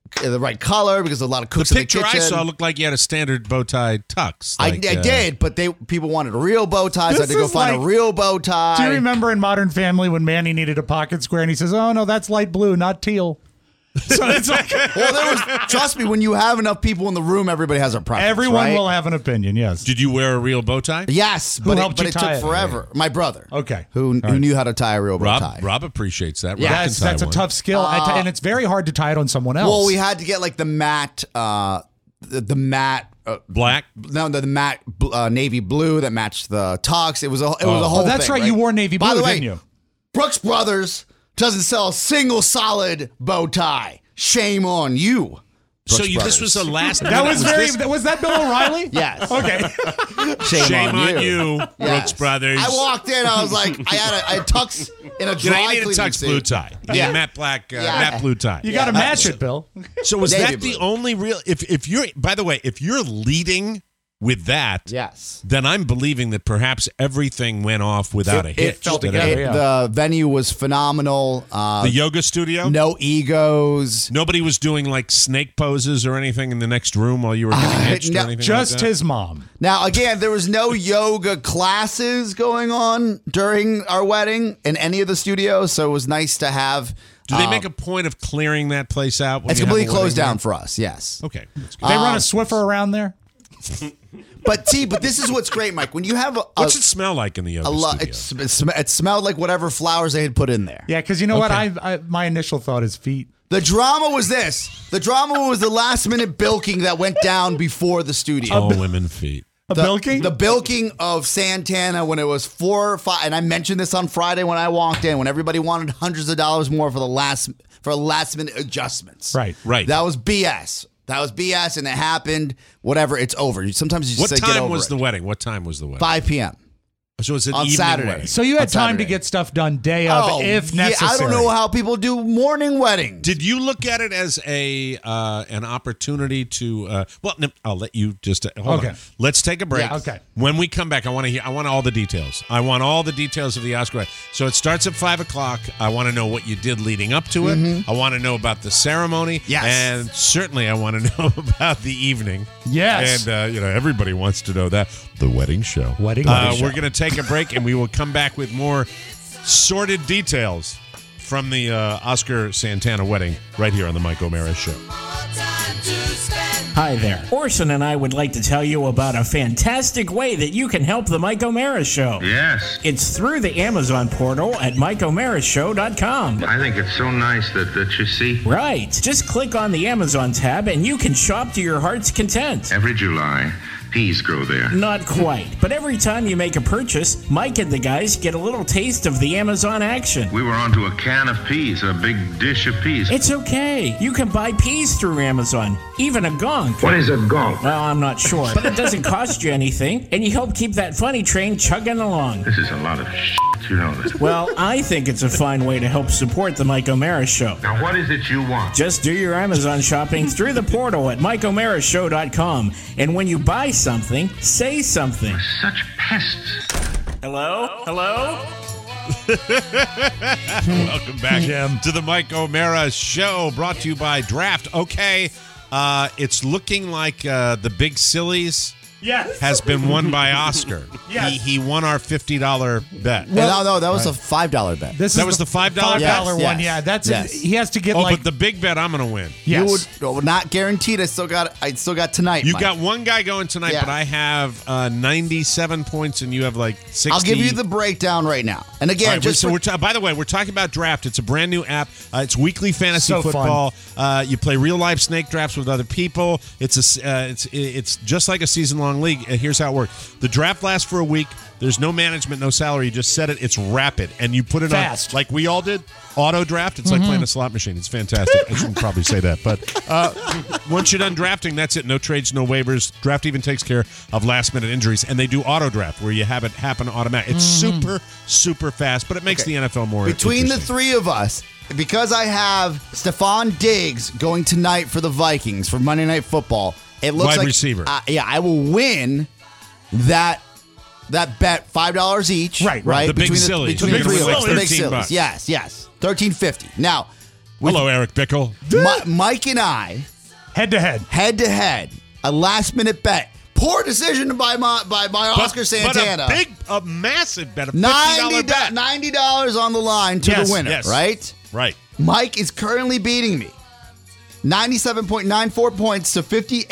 S5: color because a lot of cooks in the kitchen.
S3: The picture I saw looked like you had a standard bow tie tux.
S5: I did, but people wanted a real bow tie, so I had to go find a real bow tie.
S4: Do you remember in Modern Family when Manny needed a pocket square and he says, "Oh no, that's light blue, not teal." So it's like,
S5: trust me, when you have enough people in the room, everybody has a preference.
S4: Everyone
S5: right?
S4: will have an opinion. Yes.
S3: Did you wear a real bow tie?
S5: Yes, but it took forever. My brother, who knew how to tie a real bow tie.
S3: Rob appreciates that.
S4: Yes, that's a tough skill, and it's very hard to tie it on someone else.
S5: Well, we had to get like the matte, the matte.
S3: Black?
S5: No, the matte navy blue that matched the tux. It was a whole thing.
S4: That's right. You wore navy blue,
S5: By the way,
S4: didn't you?
S5: Brooks Brothers doesn't sell a single solid bow tie. Shame on you.
S3: This was a last.
S4: That was that Bill O'Reilly?
S5: Yes.
S4: Okay.
S5: Shame on you.
S3: Yes. Brooks Brothers.
S5: I walked in. I was like, I had tux in a dry
S3: cleaning tux blue tie. Yeah, matte black, matte blue tie.
S4: You got to match it, Bill.
S3: So was that the only real? If you're, by the way, if you're leading with that, then I'm believing that perhaps everything went off without a hitch.
S4: It fell together.
S5: The venue was phenomenal.
S3: The yoga studio?
S5: No egos.
S3: Nobody was doing like snake poses or anything in the next room while you were getting hitched or anything
S4: just
S3: like that?
S4: his mom.
S5: Now, again, there was no yoga classes going on during our wedding in any of the studios, so it was nice to have.
S3: Do they make a point of clearing that place out?
S5: It's completely closed down for us, yes.
S3: Okay.
S4: They run a Swiffer around there?
S5: But this is what's great, Mike. When you have
S3: what's it smell like in the yoga studio?
S5: It smelled like whatever flowers they had put in there.
S4: Yeah, because you know what? My initial thought is feet.
S5: The drama was this. The drama was the last minute bilking that went down before the studio.
S3: All women feet.
S4: Bilking?
S5: The bilking of Santana when it was 4 or 5, and I mentioned this on Friday when I walked in, when everybody wanted hundreds of dollars more for last minute adjustments.
S4: Right.
S5: That was BS. And it happened. Whatever, it's over. Sometimes you just say, get over it.
S3: What time was the wedding?
S5: 5 p.m.
S3: So it's an
S5: on
S3: evening
S5: Saturday.
S3: wedding.
S4: So you had time to get stuff done day of, if necessary.
S5: I don't know how people do morning weddings.
S3: Did you look at it as an opportunity to? I'll let you just hold on. Let's take a break.
S4: Yeah, okay.
S3: When we come back, I want all the details. I want all the details of the Oscar. So it starts at 5:00. I want to know what you did leading up to it. I want to know about the ceremony.
S5: Yes.
S3: And certainly I want to know about the evening.
S4: Yes.
S3: And everybody wants to know that. The wedding show.
S4: We're
S3: going to take a break, and we will come back with more sordid details from the Oscar Santana wedding right here on the Mike O'Mara Show.
S12: Hi there. Orson and I would like to tell you about a fantastic way that you can help the Mike O'Mara Show.
S13: Yes.
S12: It's through the Amazon portal at MikeO'MaraShow.com.
S13: I think it's so nice that you see.
S12: Right. Just click on the Amazon tab and you can shop to your heart's content.
S13: Every July, peas grow there.
S12: Not quite. But every time you make a purchase, Mike and the guys get a little taste of the Amazon action.
S13: We were onto a can of peas, a big dish of peas.
S12: It's okay. You can buy peas through Amazon, even a gonk.
S13: What is a gonk?
S12: Well, I'm not sure. But it doesn't cost you anything, and you help keep that funny train chugging along.
S13: This is a lot of shit, you know this.
S12: Well, I think it's a fine way to help support the Mike O'Mara Show.
S13: Now, what is it you want?
S12: Just do your Amazon shopping through the portal at MikeO'MaraShow.com. And when you buy something, say something.
S13: You're such pests.
S12: Hello?
S3: Welcome back to the Mike O'Mara Show, brought to you by Draft. Okay, it's looking like the Big Sillies has been won by Oscar.
S4: Yes.
S3: He won our $50 bet.
S5: No, that was a $5 bet.
S3: That was the $5 bet?
S4: $5 one,
S5: Yes.
S4: yeah. That's
S5: Yes.
S4: He has to get
S3: but the big bet I'm going to win.
S4: Yes.
S5: You would not guaranteed. I still got tonight.
S3: You
S5: Mike.
S3: got one guy going tonight,
S5: Yeah.
S3: but I have 97 points and you have like 60.
S5: I'll give you the breakdown right now. And again,
S3: All right, by the way, we're talking about Draft. It's a brand new app. It's weekly fantasy
S4: So
S3: football. You play real life snake drafts with other people. It's just like a season long league. Here's how it works: the draft lasts for a week. There's no management, no salary. You just set it. It's rapid, and you put it
S4: Fast.
S3: on like we all did. Auto draft. It's like playing a slot machine. It's fantastic. I shouldn't probably say that, but once you're done drafting, that's it. No trades, no waivers. Draft even takes care of last minute injuries, and they do auto draft where you have it happen automatic. It's super, super fast, but it makes the NFL more
S5: between the
S3: interesting.
S5: three of us, because I have Stephon Diggs going tonight for the Vikings for Monday Night Football. It looks
S3: Wide
S5: like
S3: receiver.
S5: I will win that bet $5 each.
S4: Right.
S3: The big
S5: between
S3: sillies.
S5: Between
S3: You're
S5: the
S3: gonna
S5: three
S3: win
S5: of us,
S3: like
S5: the big
S3: $13.
S5: sillies. Yes. $13.50. Now,
S3: Hello, Eric Bickle.
S5: Mike and I,
S4: head to head,
S5: a last minute bet. Poor decision by my Oscar Santana.
S3: But a massive bet, a $50 bet.
S5: $90 on the line to the winner, right?
S3: Right.
S5: Mike is currently beating me. 97.94 points to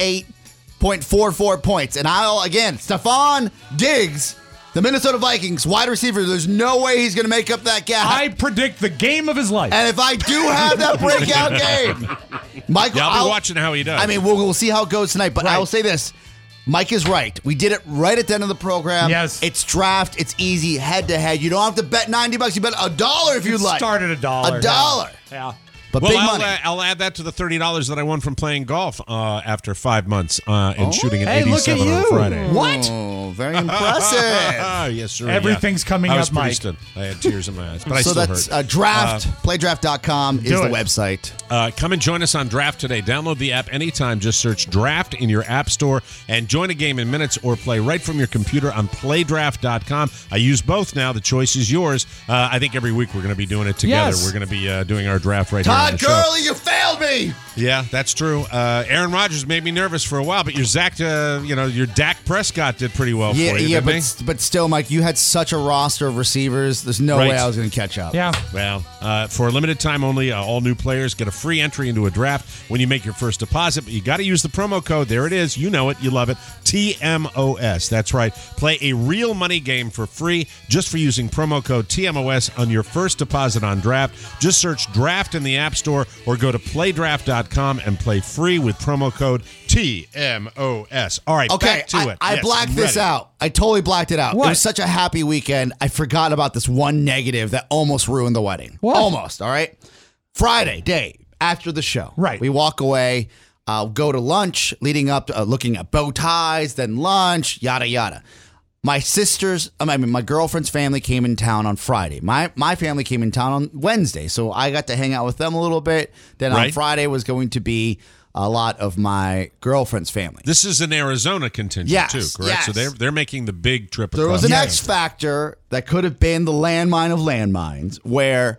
S5: 58.44 points. And Stephon Diggs, the Minnesota Vikings wide receiver, there's no way he's going to make up that gap.
S4: I predict the game of his life.
S5: And if I do have that breakout game, Mike,
S3: I'll be watching how he does.
S5: I mean, we'll see how it goes tonight. But I will say this. Mike is right. We did it right at the end of the program.
S4: Yes.
S5: It's draft. It's easy, head to head. You don't have to bet $90. You bet $1 if you'd like.
S4: Start at $1.
S5: $1.
S4: Yeah.
S5: But big money.
S3: I'll add that to the $30 that I won from playing golf after 5 months and shooting an 87 on Friday.
S4: What?
S5: Oh, very impressive.
S3: Yes, sir.
S4: Everything's coming
S3: I
S4: up,
S3: was pretty
S4: Mike.
S3: stunned. I had tears in my eyes, but I
S5: So
S3: still
S5: that's
S3: heard.
S5: draft. Playdraft.com is the website.
S3: Come and join us on Draft today. Download the app anytime. Just search Draft in your app store and join a game in minutes or play right from your computer on playdraft.com. I use both now. The choice is yours. I think every week we're going to be doing it together.
S4: Yes.
S3: We're going to be doing our draft right here on the show.
S5: Gurley, you failed me.
S3: Yeah, that's true. Aaron Rodgers made me nervous for a while, but your your Dak Prescott did pretty well for you, didn't he?
S5: but still, Mike, you had such a roster of receivers. There's no way I was going to catch up.
S4: Yeah.
S3: Well, for a limited time only, all new players get a free entry into a draft when you make your first deposit, but you got to use the promo code. There it is. You know it. You love it. TMOS. That's right. Play a real money game for free just for using promo code TMOS on your first deposit on draft. Just search draft in the App Store or go to playdraft.com and play free with promo code TMOS. All right, back to it.
S5: I
S3: Yes,
S5: blacked
S3: I'm
S5: this
S3: ready.
S5: out. I totally blacked it out.
S4: What?
S5: It was such a happy weekend. I forgot about this one negative that almost ruined the wedding.
S4: What?
S5: Almost, all right? Friday day after the show.
S4: Right.
S5: We walk away, go to lunch, leading up to looking at bow ties, then lunch, yada, yada. My girlfriend's family came in town on Friday. My family came in town on Wednesday, so I got to hang out with them a little bit. Then on Friday was going to be a lot of my girlfriend's family.
S3: This is an Arizona contingent too, correct?
S5: Yes.
S3: So they're making the big trip.
S5: There was an X factor that could have been the landmine of landmines, where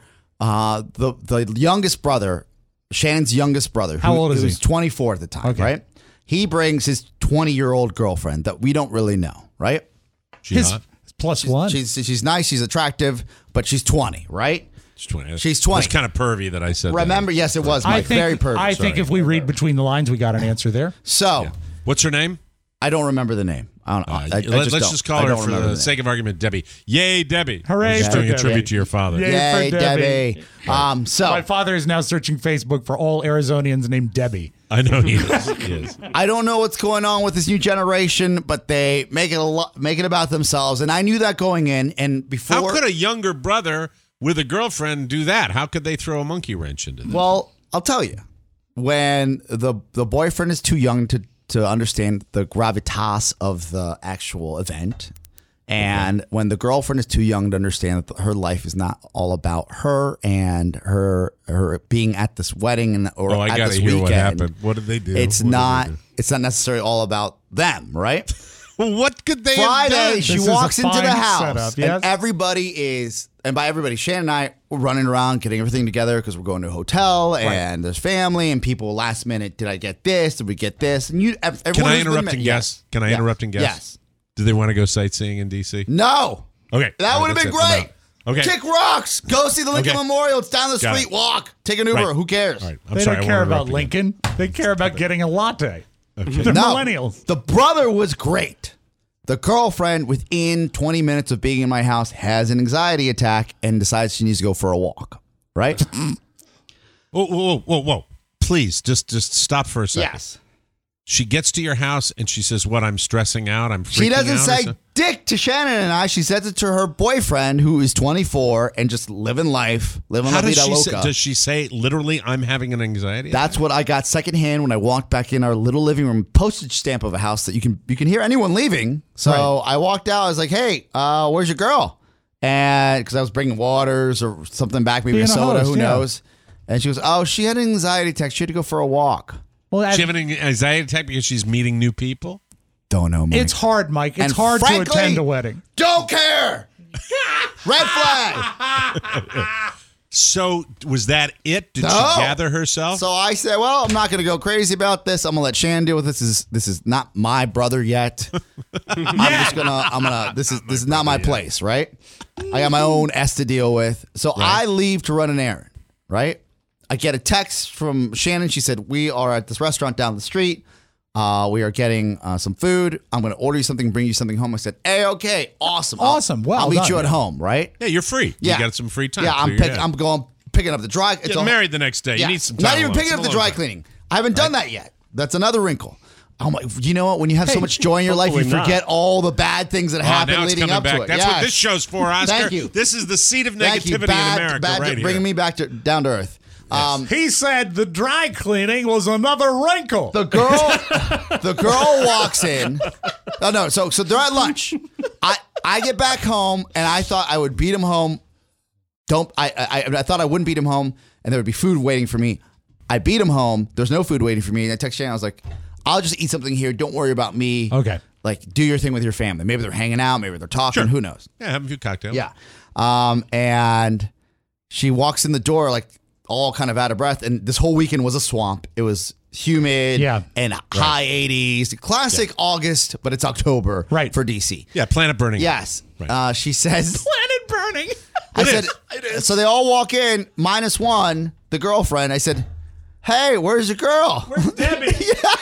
S5: the youngest brother, Shannon's youngest brother,
S4: How old is he?
S5: was 24 at the time, right? He brings his 20-year-old girlfriend that we don't really know, right?
S3: She's hot.
S4: Plus one.
S5: She's nice, she's attractive, but she's 20, right?
S3: She's 20.
S5: She's 20.
S3: It's kind of pervy that I said
S5: Remember,
S3: that.
S5: yes, it was, Mike. Very pervy.
S4: I think if we read between the lines, we got an answer there.
S5: So,
S3: what's her name?
S5: I don't remember the name. Let's
S3: just call her, for the sake of argument, Debbie. Yay, Debbie!
S4: Hooray!
S3: Just
S4: for
S3: doing a
S4: Debbie.
S3: tribute to your father.
S5: Yay, Debbie. So
S4: my father is now searching Facebook for all Arizonians named Debbie.
S3: I know he is. He is.
S5: I don't know what's going on with this new generation, but they make it about themselves, and I knew that going in. And before,
S3: How could a younger brother with a girlfriend do that? How could they throw a monkey wrench into this?
S5: Well, I'll tell you, when the boyfriend is too young to understand the gravitas of the actual event, and when the girlfriend is too young to understand that her life is not all about her and her being at this wedding or
S3: I
S5: at
S3: gotta
S5: this
S3: hear
S5: weekend.
S3: what happened. What did they do?
S5: It's
S3: What did
S5: not.
S3: they do?
S5: It's not necessarily all about them, right?
S3: Well, what could they have
S5: Friday,
S3: done?
S5: she
S4: This is
S5: walks
S4: a
S5: into the
S4: fine
S5: house,
S4: setup, yes?
S5: and everybody is, and by everybody, Shannon and I were running around getting everything together because we're going to a hotel, and there's family, and people last minute, did I get this? Did we get this? And everyone
S3: Can I
S5: who's been
S3: interrupt
S5: met-
S3: and
S5: yes.
S3: guess? Can I interrupt and guess?
S5: Yes.
S3: Do they want to go sightseeing in D.C.?
S5: No.
S3: Okay.
S5: That
S3: All
S5: would
S3: right,
S5: have been
S3: that's it. I'm
S5: great.
S3: out. Okay.
S5: Kick rocks. Go see the Lincoln
S3: Okay.
S5: Memorial. It's down the
S3: Got
S5: street.
S3: it.
S5: Walk. Take an Uber.
S3: Right.
S5: Who cares?
S3: All right. I'm
S4: They
S3: sorry,
S4: don't
S3: I
S4: care
S3: won't
S4: about
S3: interrupt again.
S4: Lincoln. They care about getting a latte. They're
S5: No.
S4: millennials.
S5: The brother was great. The girlfriend, within 20 minutes of being in my house, has an anxiety attack and decides she needs to go for a walk. Right?
S3: Whoa. Please, just stop for a second.
S5: Yes.
S3: She gets to your house and she says, what, I'm stressing out? I'm freaking
S5: She doesn't
S3: out or
S5: say
S3: something?
S5: dick to Shannon and I. She says it to her boyfriend, who is 24 and just living life, living
S3: How
S5: la
S3: does
S5: vida
S3: she say,
S5: loca.
S3: does she say literally, I'm having an anxiety?
S5: That's what I got secondhand when I walked back in our little living room, postage stamp of a house that you can hear anyone leaving. So I walked out. I was like, "Hey, where's your girl?" And because I was bringing waters or something back, maybe
S4: Being
S5: a
S4: a
S5: soda,
S4: host,
S5: who
S4: yeah.
S5: knows? And she goes, "Oh, she had an anxiety attack. She had to go for a walk."
S4: Well,
S3: She having an anxiety attack because she's meeting new people?
S5: Don't know, Mike.
S4: it's hard, Mike. It's
S5: And
S4: hard to
S5: frankly,
S4: attend a wedding.
S5: Don't care. Red flag.
S3: So was that it? Did
S5: No.
S3: she gather herself?
S5: So I said, "Well, I'm not going to go crazy about this. I'm going to let Shannon deal with this. This is not my brother yet. This is not my place, right? I got my own S to deal with. So I leave to run an errand, right? I get a text from Shannon. She said, "We are at this restaurant down the street. We are getting some food. I'm going to order you something, bring you something home." I said, "Hey, okay, awesome.
S4: Awesome. Well
S5: I'll meet
S4: done,
S5: you at
S4: yeah.
S5: home, right?"
S3: Yeah, you're free.
S5: Yeah.
S3: You got some free time.
S5: Yeah,
S3: Clear
S5: I'm
S3: your head.
S5: I'm going picking up the dry. It's
S3: Get
S5: a-
S3: married the next day.
S5: Yeah.
S3: You need some time.
S5: Not even
S3: alone.
S5: picking up
S3: It's
S5: the
S3: a long
S5: dry
S3: time.
S5: cleaning. I haven't done that yet. That's another wrinkle. I'm like, you know what? When you have so much joy in your life, you
S6: hopefully not.
S5: forget all the bad things that happen
S3: now it's
S5: leading
S3: coming
S5: up
S3: back.
S5: to it.
S3: That's what
S5: Yes.
S3: this show's for, Oscar.
S5: Thank you.
S3: This is the seat of
S5: Thank you.
S3: negativity
S5: Bad-
S3: in America
S5: bad-
S3: right here.
S5: bringing me back down to earth.
S4: He said the dry cleaning was another wrinkle.
S5: The girl walks in. Oh no! So they're at lunch. I get back home and I thought I would beat him home. I thought I wouldn't beat him home and there would be food waiting for me. I beat him home. There's no food waiting for me. And I text Shannon. I was like, "I'll just eat something here. Don't worry about me.
S4: Okay.
S5: Like, do your thing with your family. Maybe they're hanging out. Maybe they're talking.
S3: Sure.
S5: Who knows?"
S3: Yeah, have a few cocktails.
S5: Yeah. And she walks in the door like all kind of out of breath. And this whole weekend was a swamp. It was humid and high 80s. Classic August, but it's October for DC.
S3: Yeah, planet burning.
S5: Yes.
S3: Right.
S5: She says...
S4: Planet burning.
S5: I said, so they all walk in, -1, the girlfriend. I said, hey, where's your girl?
S6: Where's Debbie?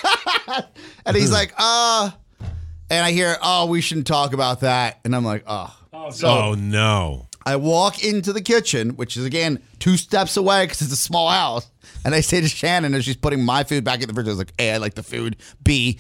S5: And he's like, and I hear, oh, we shouldn't talk about that. And I'm like, oh.
S3: Oh, no.
S5: I walk into the kitchen, which is, again, 2 steps away because it's a small house. And I say to Shannon as she's putting my food back in the fridge, I was like, A, I like the food. B,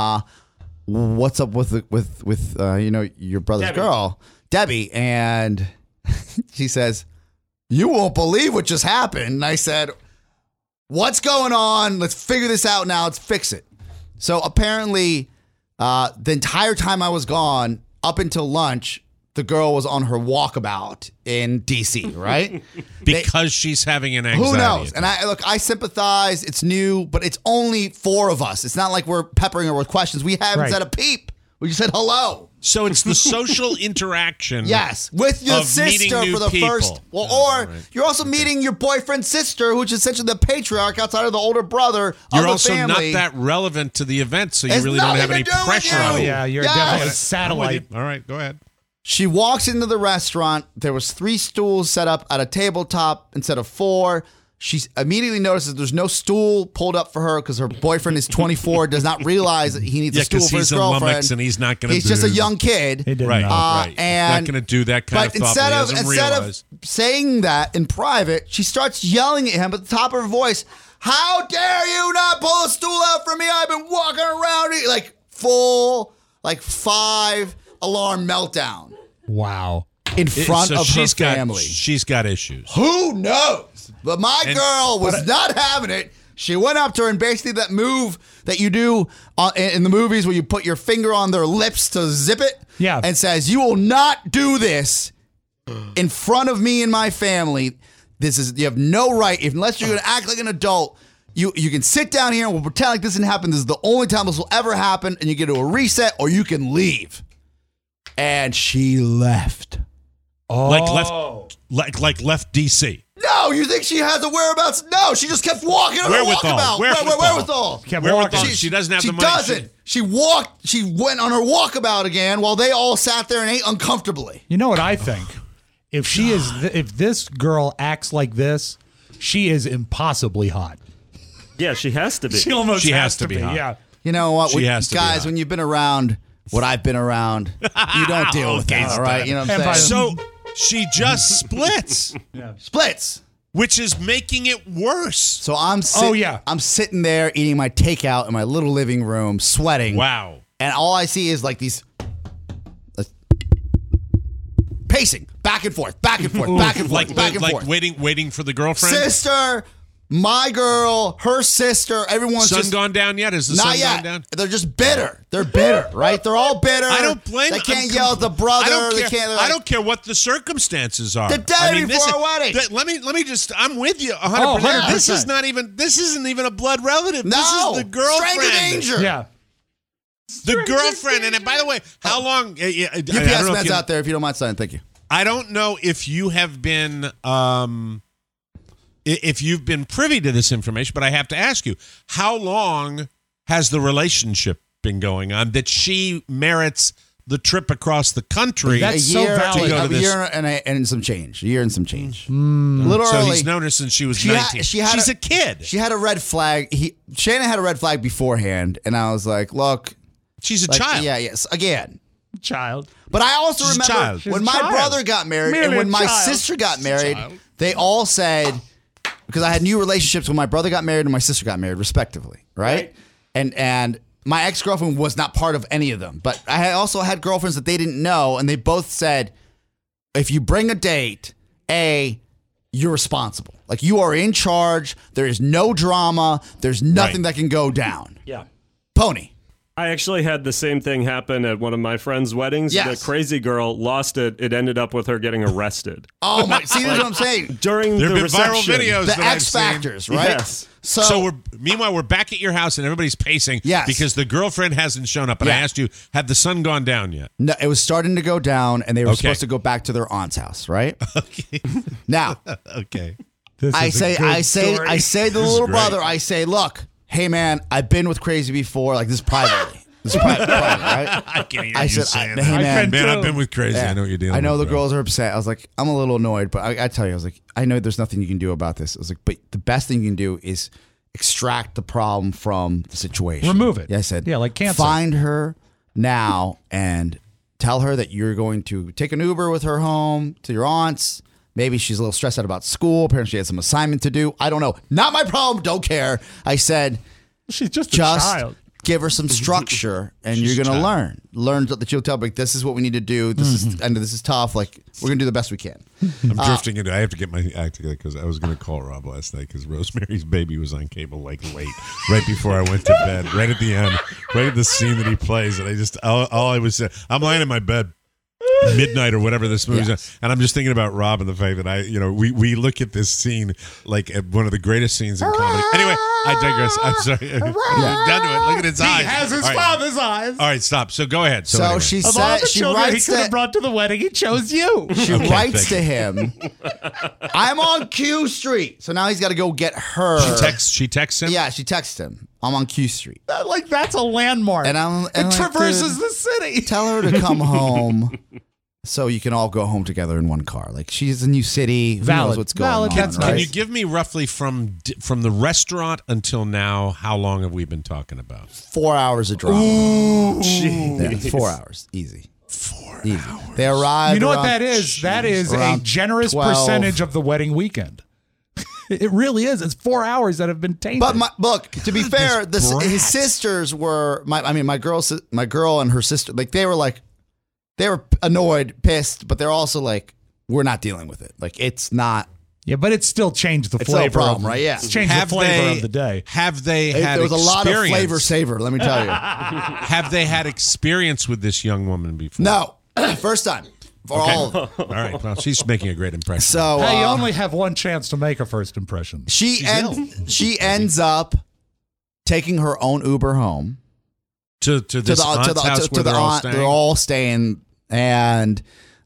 S5: what's up with your brother's girl, Debbie? And she says, you won't believe what just happened. And I said, what's going on? Let's figure this out now. Let's fix it. So apparently, the entire time I was gone, up until lunch, the girl was on her walkabout in DC, right?
S3: Because she's having an anxiety.
S5: Who knows? And I sympathize. It's new, but it's only 4 of us. It's not like we're peppering her with questions. We haven't said a peep. We just said hello.
S3: So it's the social interaction.
S5: Yes, with your sister for the first. Well, or you're also meeting your boyfriend's sister, which is essentially the patriarch outside of the older brother of the family.
S3: You're also not that relevant to the event, so you really don't have any pressure on you.
S4: Yeah, you're definitely a satellite.
S3: All right, go ahead.
S5: She walks into the restaurant. There was 3 stools set up at a tabletop instead of 4. She immediately notices there's no stool pulled up for her because her boyfriend is 24, does not realize that he needs a stool for his girlfriend.
S3: Lummox and he's not going to.
S5: He's just a young kid.
S4: He didn't know.
S3: Right.
S5: And
S3: not going to do that kind of thought.
S5: Instead of saying that in private, she starts yelling at him at the top of her voice. How dare you not pull a stool out for me? I've been walking around here. Like full, 5-alarm meltdown.
S4: Wow.
S5: In front of her family.
S3: She's got issues.
S5: Who knows? But my girl was not having it. She went up to her and basically that move that you do in the movies where you put your finger on their lips to zip it and says, you will not do this in front of me and my family. You have no right, unless you're going to act like an adult. You can sit down here and we'll pretend like this didn't happen. This is the only time this will ever happen. And you get to a reset or you can leave. And she left.
S3: Oh. Like left DC.
S5: No, you think she has the whereabouts? No, she just kept walking on her walkabout. Wherewithal.
S4: Kept walking.
S3: She doesn't have the money.
S5: She doesn't. She went on her walkabout again while they all sat there and ate uncomfortably.
S4: You know what I think? If this girl acts like this, she is impossibly hot.
S6: Yeah, she has to be.
S4: She almost has to be
S3: hot.
S4: Yeah.
S5: You know what?
S3: She has to be
S5: guys,
S3: hot.
S5: when you've been around what I've been around, you don't deal with that, all right? You know what I'm saying?
S3: So she just splits.
S5: Splits.
S3: Which is making it worse.
S5: So I'm sitting there eating my takeout in my little living room, sweating.
S3: Wow.
S5: And all I see is like these pacing back and forth, back and forth, back and forth, back and forth.
S3: Waiting for the girlfriend.
S5: Sister, my girl, her sister, everyone's
S3: sun
S5: just
S3: gone down yet? Is the
S5: not
S3: sun
S5: yet.
S3: gone down?
S5: They're just bitter. They're bitter, right? They're all bitter.
S3: I don't blame
S5: They
S3: them.
S5: can't yell at the brother.
S3: I don't care what the circumstances are.
S5: The day before our wedding.
S3: Let me just. I'm with you 100%.
S4: 100%.
S3: This isn't even a blood relative.
S5: No,
S3: this is the girlfriend.
S5: stranger danger.
S4: Yeah.
S3: The girlfriend. And by the way, how long?
S5: UPS man's out there if you don't mind signing. Thank you.
S3: I don't know if you have been. If you've been privy to this information, but I have to ask you, how long has the relationship been going on that she merits the trip across the country?
S4: That's so valid.
S5: A year and some change. A year and some change. A little
S3: so
S5: early.
S3: he's known her since she was 19. She's a kid.
S5: She had a red flag. Shannon had a red flag beforehand, and I was like, look.
S3: She's a child.
S5: Yeah, yes. Again.
S4: Child.
S5: But I also remember when my brother got married and when my sister got married, they all said... Because I had new relationships when my brother got married and my sister got married, respectively, right? And my ex-girlfriend was not part of any of them. But I also had girlfriends that they didn't know, and they both said, if you bring a date, you're responsible. Like, you are in charge. There is no drama. There's nothing that can go down.
S4: Yeah.
S5: Pony.
S6: I actually had the same thing happen at one of my friends' weddings.
S5: Yes.
S6: The crazy girl lost it. It ended up with her getting arrested.
S5: Oh, my. See, that's what I'm saying.
S6: During
S3: there have
S6: the
S3: been
S6: reception.
S3: viral videos.
S5: The X Factors, right?
S6: Yes.
S5: So
S3: meanwhile, we're back at your house and everybody's pacing because the girlfriend hasn't shown up. And I asked you, had the sun gone down yet?
S5: No, it was starting to go down, and they were supposed to go back to their aunt's house, right?
S3: Okay.
S5: Now,
S3: okay.
S5: I say to the little brother, I say, look, hey man, I've been with Crazy before, like this privately. This is private, right?
S3: I can't hear you saying that.
S5: Hey man,
S3: I've been with Crazy. I know what you're dealing with.
S5: I know the
S3: bro.
S5: girls are upset. I was like, I'm a little annoyed, but I tell you, I was like, I know there's nothing you can do about this. I was like, but the best thing you can do is extract the problem from the situation.
S4: Remove it.
S5: Yeah, I said,
S4: like cancer.
S5: Find her now and tell her that you're going to take an Uber with her home to your aunt's. Maybe she's a little stressed out about school. Apparently she had some assignment to do. I don't know. Not my problem. Don't care. I said,
S4: she's just a child.
S5: Give her some structure, and you're going to learn. Learn that you'll tell, like, this is what we need to do. This is tough. Like, we're going to do the best we can.
S3: I'm drifting into. I have to get my act together because I was going to call Rob last night because Rosemary's Baby was on cable like late, right before I went to bed, right at the end, right at the scene that he plays, and I just all I was saying, I'm lying in my bed. Midnight or whatever this movie's on. And I'm just thinking about Rob and the fact that we look at this scene like at one of the greatest scenes in comedy. Anyway, I digress. I'm sorry. Down to it. Look at his eyes.
S4: He has his father's eyes.
S3: All right, stop. So go ahead.
S5: So
S3: anyway.
S5: she
S4: Of all
S5: said
S4: the
S5: she
S4: children he
S5: writes
S4: could have
S5: to
S4: brought to the wedding, he chose you.
S5: she writes to him. I'm on Q Street. So now he's got to go get her.
S3: She texts him.
S5: Yeah, she texts him. I'm on Q Street.
S4: Like that's a landmark.
S5: And
S4: it traverses the city.
S5: Tell her to come home. So you can all go home together in one car. Like she's a new city. Who knows what's going on?
S4: That's
S3: Can you give me roughly from the restaurant until now? How long have we been talking about?
S5: 4 hours of drama.
S4: Ooh,
S5: yeah, 4 hours, easy. 4 hours. They arrive.
S4: You know what that is? That is a generous
S5: 12.
S4: percentage of the wedding weekend. It really is. It's 4 hours that have been tainted.
S5: But look, to be fair, his sisters were my girl and her sister. Like they were annoyed, pissed, but they're also like, we're not dealing with it. Like it's not.
S4: Yeah, but it's still changed the
S5: It's
S4: flavor.
S5: no problem, right? Yeah.
S4: It's changed the flavor of the day.
S3: Have they had
S5: There was a lot of
S3: experience?
S5: flavor saver, let me tell you.
S3: Have they had experience with this young woman before?
S5: No. First time. For all of them.
S3: All right. Well, she's making a great impression.
S5: So
S4: Hey, you only have one chance to make a first impression.
S5: she ends up taking her own Uber home.
S3: To this aunt's house where they're all staying?
S5: They're all staying, and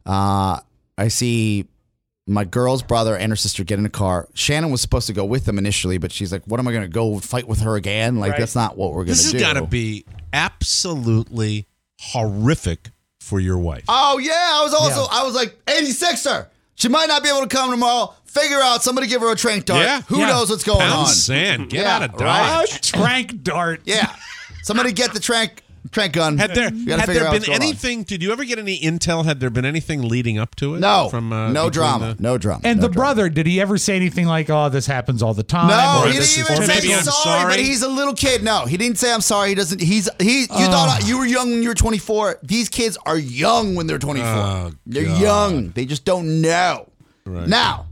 S5: I see my girl's brother and her sister get in a car. Shannon was supposed to go with them initially, but she's like, what am I going to go fight with her again? Like, that's not what we're going to do.
S3: This has got to be absolutely horrific for your wife.
S5: Oh, yeah. I was like, 86er. She might not be able to come tomorrow. Figure out, somebody give her a trank dart.
S3: Yeah.
S5: Who knows what's going
S3: Pound
S5: on?
S3: sand. Get out of Dodge.
S5: Right?
S4: A trank dart.
S5: Yeah. Somebody get the trank gun.
S3: Had there
S5: You gotta figure out
S3: been
S5: what's going on.
S3: anything? Did you ever get any intel? Had there been anything leading up to it?
S5: No.
S3: From
S5: no drama. No drama.
S4: And
S5: no
S4: the
S5: drama.
S4: brother, did he ever say anything like, oh, this happens all the time?
S5: No,
S4: or
S5: he
S4: this
S5: didn't
S4: is
S5: even
S3: maybe
S5: say
S3: I'm
S5: sorry, but
S3: sorry.
S5: he's a little kid. No, he didn't say I'm sorry. He doesn't. You thought you were young when you were 24. These kids are young when they're 24.
S3: Oh,
S5: They're
S3: God.
S5: young. They just don't know.
S3: Right.
S5: Now,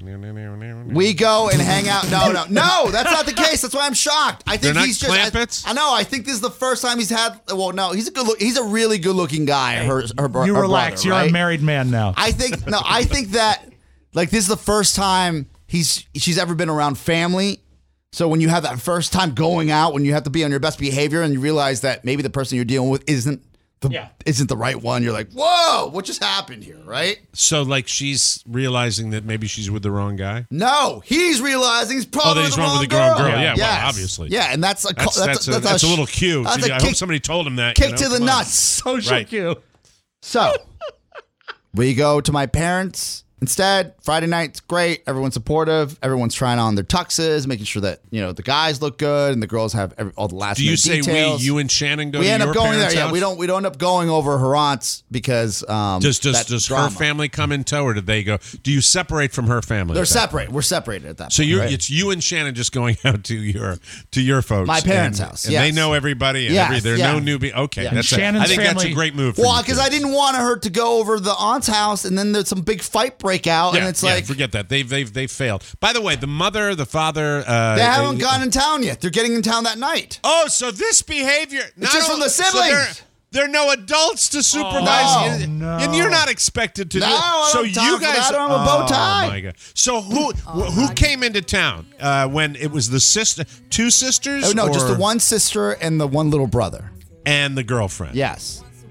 S5: we go and hang out. No, that's not the case. That's why I'm shocked. I think
S3: They're not
S5: he's just.
S3: Clampets?
S5: I know. I think this is the first time he's had. Well, no, he's a really good looking guy. Her
S4: You relax.
S5: brother,
S4: You're
S5: right?
S4: a married man now.
S5: I think that like this is the first time she's ever been around family. So when you have that first time going out, when you have to be on your best behavior, and you realize that maybe the person you're dealing with isn't the right one, you're like, whoa, what just happened here, right?
S3: So, like, she's realizing that maybe she's with the wrong guy.
S5: No, he's realizing he's probably
S3: that he's
S5: with
S3: wrong
S5: the
S3: with the
S5: wrong
S3: wrong girl.
S5: girl.
S3: Yeah,
S5: Yes.
S3: well, obviously.
S5: Yeah, and that's
S3: That's a little cue.
S5: that's a
S3: I
S5: kick-
S3: hope somebody told him that.
S5: Kick to the
S3: Come on.
S5: nuts.
S4: Social
S3: Right.
S4: cue.
S5: So we go to my parents. Instead, Friday night's great. Everyone's supportive. Everyone's trying on their tuxes, making sure that the guys look good and the girls have all the last.
S3: Do you say
S5: details.
S3: you and Shannon go?
S5: We
S3: to
S5: end
S3: your
S5: up going there.
S3: parents'
S5: Yeah,
S3: house?
S5: we don't end up going over her aunt's because
S3: Does her
S5: drama.
S3: family come in tow, or did they go? Do you separate from her family?
S5: They're
S3: at that
S5: separate. We're separated at that.
S3: So
S5: point.
S3: it's you and Shannon just going out to your folks,
S5: My parents'
S3: and,
S5: house,
S3: and
S5: yes.
S3: they know everybody. And
S5: Yes,
S3: there are
S5: yeah.
S3: no newbie. Okay,
S5: Yeah.
S3: that's
S4: Shannon's
S3: I think that's a
S4: family-
S3: great move. For
S5: Well,
S3: you
S5: because I
S3: kids.
S5: didn't want her to go over the aunt's house, and then there's some big fight break out, and it's like
S3: forget that they've failed. By the way, the mother, the father,
S5: they haven't gotten in town yet. They're getting in town that night.
S3: Oh, so this behavior
S5: It's just from the siblings.
S3: There are no adults to supervise,
S4: no.
S3: and you're not expected to.
S5: No,
S3: do it.
S5: I
S3: So
S5: don't have time
S3: you
S5: for
S3: guys,
S5: that. I don't have a bow tie.
S3: Oh my god! So who came into town when it was the two sisters?
S5: Oh no, just
S3: or-
S5: the one sister and the one little brother.
S3: and the girlfriend.
S5: Yes.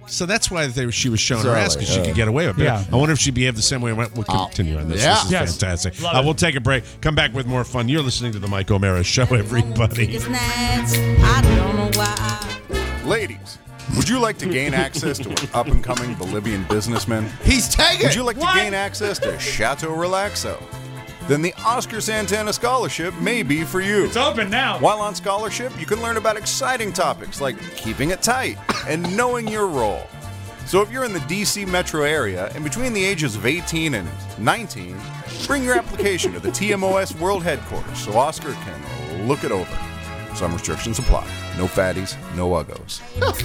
S3: So that's why she was showing her
S5: Sorry,
S3: ass, because she could get away with it.
S4: Yeah.
S3: I wonder if she'd behave the same way. We'll continue on this.
S5: Yeah.
S3: This is
S4: Yes.
S3: fantastic. We'll take a break. Come back with more fun. You're listening to the Mike O'Mara Show, everybody.
S14: I don't know why.
S15: Ladies, would you like to gain access to an up-and-coming Bolivian businessman?
S5: He's tagging.
S15: Would you like to gain access to Chateau Relaxo? Then the Oscar Santana Scholarship may be for you.
S4: It's open now.
S15: While on scholarship, you can learn about exciting topics like keeping it tight and knowing your role. So if you're in the DC metro area and between the ages of 18 and 19, bring your application to the TMOS World Headquarters so Oscar can look it over. Some restrictions apply. No fatties, no uggos.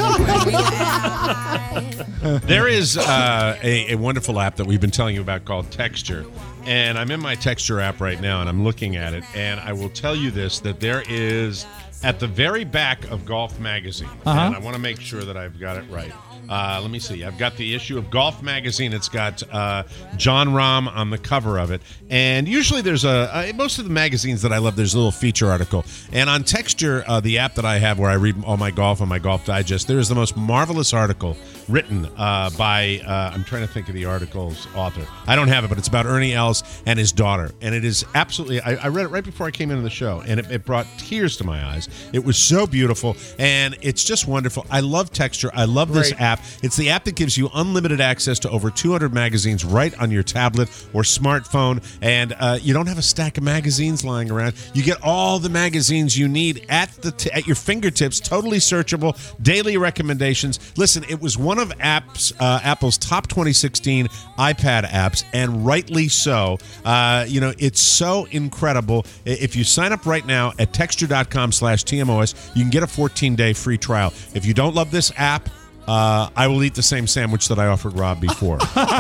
S3: There is a wonderful app that we've been telling you about called Texture. And I'm in my Texture app right now, and I'm looking at it. And I will tell you this, that there is, at the very back of Golf Magazine, and I want to make sure that I've got it right. Let me see. I've got the issue of Golf Magazine. It's got John Rahm on the cover of it. And usually there's most of the magazines that I love, there's a little feature article. And on Texture, the app that I have where I read all my golf on my Golf Digest, there is the most marvelous article written by, I'm trying to think of the article's author. I don't have it, but it's about Ernie Els and his daughter. And it is absolutely, I read it right before I came into the show, and it brought tears to my eyes. It was so beautiful, and it's just wonderful. I love Texture. I love this app. It's the app that gives you unlimited access to over 200 magazines right on your tablet or smartphone, and you don't have a stack of magazines lying around. You get all the magazines you need at your fingertips, totally searchable, daily recommendations. Listen, it was one of Apple's top 2016 iPad apps, and rightly so. It's so incredible. If you sign up right now at texture.com/TMOS, you can get a 14-day free trial. If you don't love this app, I will eat the same sandwich that I offered Rob before.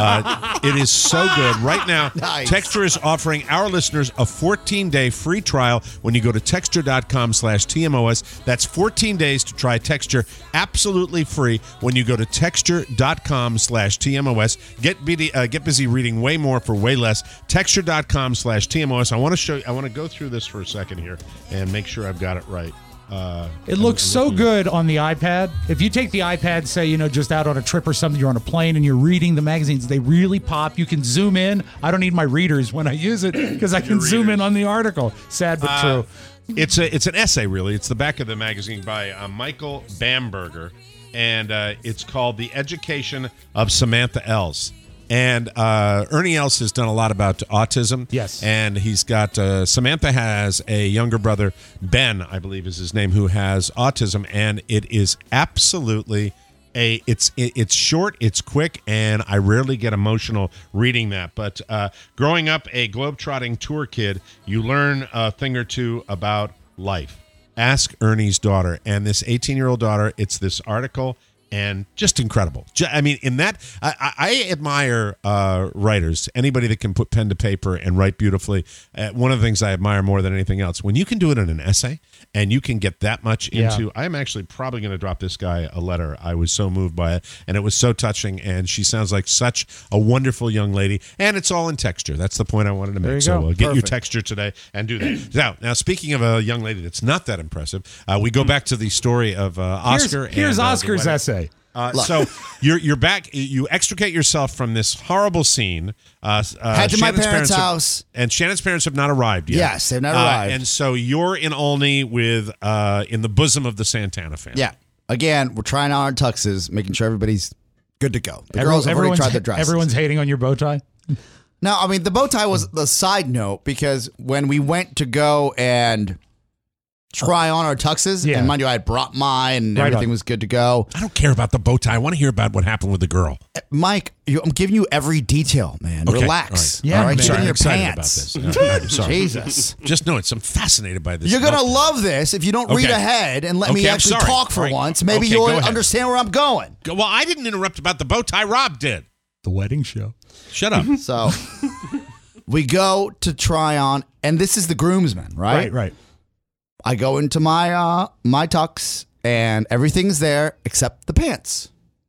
S3: It is so good. Right now, nice. Texture is offering our listeners a 14-day free trial when you go to texture.com/TMOS. That's 14 days to try Texture absolutely free when you go to texture.com/TMOS. Get busy reading way more for way less. Texture.com/TMOS. I want to go through this for a second here and make sure I've got it right.
S4: It looks so good on the iPad. If you take the iPad, say, just out on a trip or something, you're on a plane and you're reading the magazines, they really pop. You can zoom in. I don't need my readers when I use it because I can zoom in on the article. Sad but true.
S3: It's an essay, really. It's the back of the magazine by Michael Bamberger, and it's called The Education of Samantha Els. And Ernie Els has done a lot about autism. Yes. And he's got, Samantha has a younger brother, Ben, I believe is his name, who has autism. And it is absolutely it's short, it's quick, and I rarely get emotional reading that. But growing up a globetrotting tour kid, you learn a thing or two about life. Ask Ernie's daughter. And this 18-year-old daughter, it's this article. And just incredible. I mean, in that, I admire writers, anybody that can put pen to paper and write beautifully. One of the things I admire more than anything else, when you can do it in an essay and you can get that much into, I'm actually probably going to drop this guy a letter. I was so moved by it, and it was so touching, and she sounds like such a wonderful young lady, and it's all in Texture. That's the point I wanted to make. So get your Texture today and do that. Now, speaking of a young lady that's not that impressive, we go back to the story of Oscar.
S4: Here's Oscar's essay.
S3: So you're back. You extricate yourself from this horrible scene.
S5: Head to my parents' house,
S3: and Shannon's parents have not arrived yet.
S5: Yes, they've not arrived.
S3: And so you're in Olney with in the bosom of the Santana family.
S5: Yeah. Again, we're trying on our tuxes, making sure everybody's good to go. The girls have already tried their dresses.
S4: Everyone's hating on your bow tie.
S5: No, I mean the bow tie was the side note because when we went to go and try on our tuxes, and mind you, I had brought mine and everything was good to go.
S3: I don't care about the bow tie. I want to hear about what happened with the girl.
S5: Mike, I'm giving you every detail, man.
S3: Okay.
S5: Relax.
S3: Right. Yeah,
S5: all right?
S3: I'm
S5: your
S3: excited
S5: pants.
S3: about this. I'm sorry.
S5: Jesus.
S3: Just know I'm fascinated by this.
S5: You're going to love this if you don't read ahead and let me actually talk for once. Maybe you'll understand where I'm going.
S3: Well, I didn't interrupt about the bow tie. Rob did.
S4: The wedding show.
S3: Shut up.
S5: So we go to try on, and this is the groomsmen, right?
S4: Right.
S5: I go into my my tux, and everything's there except the pants.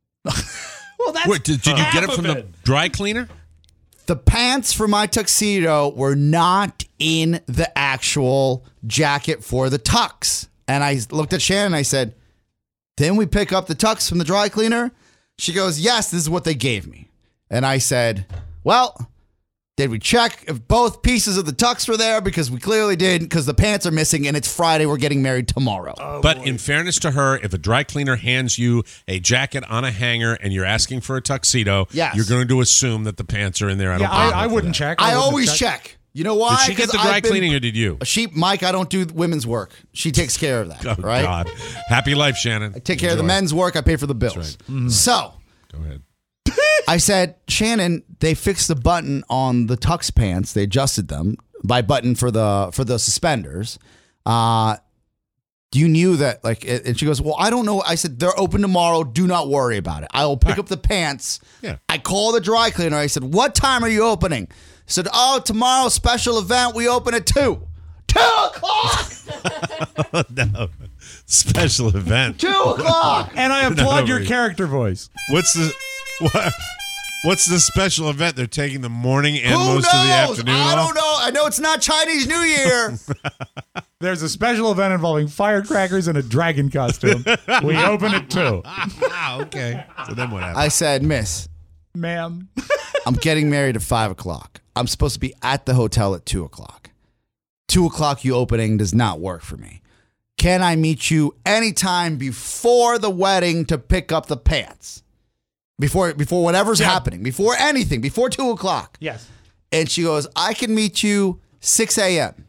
S4: Well, that's
S3: Wait, did you get it from the dry cleaner?
S5: The pants for my tuxedo were not in the actual jacket for the tux. And I looked at Shannon and I said, didn't we pick up the tux from the dry cleaner? She goes, yes, this is what they gave me. And I said, well, did we check if both pieces of the tux were there? Because we clearly did, because the pants are missing, and it's Friday. We're getting married tomorrow.
S3: But in fairness to her, if a dry cleaner hands you a jacket on a hanger and you're asking for a tuxedo,
S5: Yes.
S3: you're going to assume that the pants are in there.
S4: I wouldn't check.
S5: I always check. You know why?
S3: Did she get the
S5: 'Cause
S3: dry
S5: I've been-
S3: cleaning or did you?
S5: Mike, I don't do women's work. She takes care of that,
S3: Oh,
S5: right?
S3: God. Happy life, Shannon.
S5: I take care of the men's work. I pay for the bills. So,
S3: Go ahead.
S5: I said, Shannon, they fixed the button on the tux pants. They adjusted them by button for the suspenders. You knew that, like, and she goes, well, I don't know. I said, they're open tomorrow. Do not worry about it. I will pick up the pants.
S3: Yeah.
S5: I call the dry cleaner. I said, what time are you opening? I said, oh, tomorrow, special event. We open at 2. 2 o'clock.
S3: No. Special event.
S5: 2 o'clock.
S4: And I applaud your
S3: wait.
S4: character voice.
S3: What's the special event? They're taking the morning and
S5: Who
S3: most
S5: knows?
S3: of the afternoon
S5: I
S3: off?
S5: don't know. I know it's not Chinese New Year.
S4: There's a special event involving firecrackers and a dragon costume. We open at 2.
S3: Okay. So then what happened?
S5: I said, miss,
S4: Ma'am.
S5: I'm getting married at 5 o'clock. I'm supposed to be at the hotel at 2 o'clock. 2 o'clock you opening does not work for me. Can I meet you anytime before the wedding to pick up the pants? Before whatever's happening, before anything, before 2 o'clock.
S4: Yes.
S5: And she goes, I can meet you 6 a.m.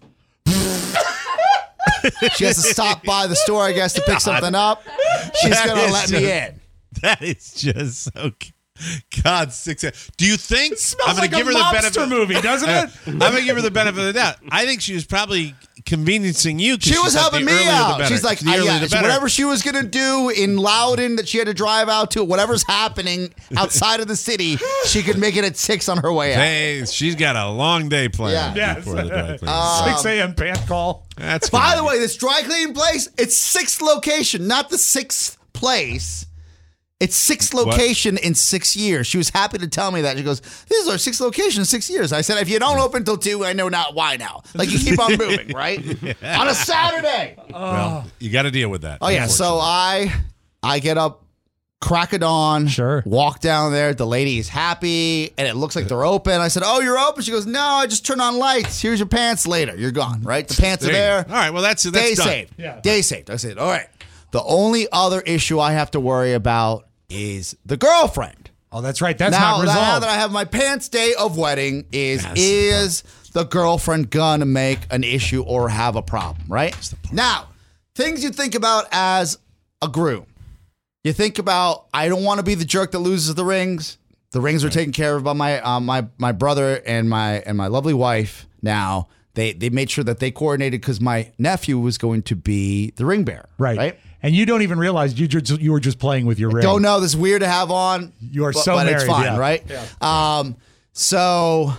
S5: She has to stop by the store, I guess, to pick something up. She's going to let me in.
S3: That is just so. God, 6 a.m. Do you think
S4: Smells like a mobster movie, doesn't it?
S3: I'm going to give her the benefit of the doubt. I think she was probably conveniencing you. 'cause
S5: She was
S3: thought
S5: helping
S3: the
S5: me
S3: earlier the
S5: out.
S3: better.
S5: She's like,
S3: The earlier the better.
S5: whatever she was going to do in Loudon that she had to drive out to, whatever's happening outside of the city, she could make it at 6 on her way out.
S3: Hey, she's got a long day planned.
S5: Yeah.
S3: before the dry cleaning.
S4: 6 a.m. pant call.
S3: That's
S5: By
S3: good.
S5: the way, this dry cleaning place, it's 6th location, not the 6th place. It's 6th location in 6 years. She was happy to tell me that. She goes, this is our 6th location in 6 years. I said, if you don't open until 2, I know not why now. Like, you keep on moving, right? On a Saturday.
S3: Well, you got to deal with that.
S5: Oh, yeah. So I get up, crack of dawn, walk down there. The lady is happy, and it looks like they're open. I said, oh, you're open? She goes, no, I just turned on lights. Here's your pants later. You're gone, right? The pants are
S3: There
S5: there.
S3: you go. All right, well, that's
S5: Day
S3: done.
S5: saved.
S4: Yeah.
S5: Day saved. I said, all right. The only other issue I have to worry about is the girlfriend.
S4: Oh, that's right. That's
S5: now,
S4: not resolved.
S5: Now that I have my pants day of wedding, is the girlfriend gonna make an issue or have a problem, right? Now, things you think about as a groom. You think about, I don't want to be the jerk that loses the rings. The rings are taken care of by my brother and my lovely wife. Now, they made sure that they coordinated because my nephew was going to be the ring bearer.
S4: Right. And you don't even realize you were just playing with your ring.
S5: Don't know. This is weird to have on.
S4: You are
S5: but,
S4: so
S5: but
S4: married.
S5: it's fine,
S4: yeah.
S5: right?
S4: Yeah.
S5: So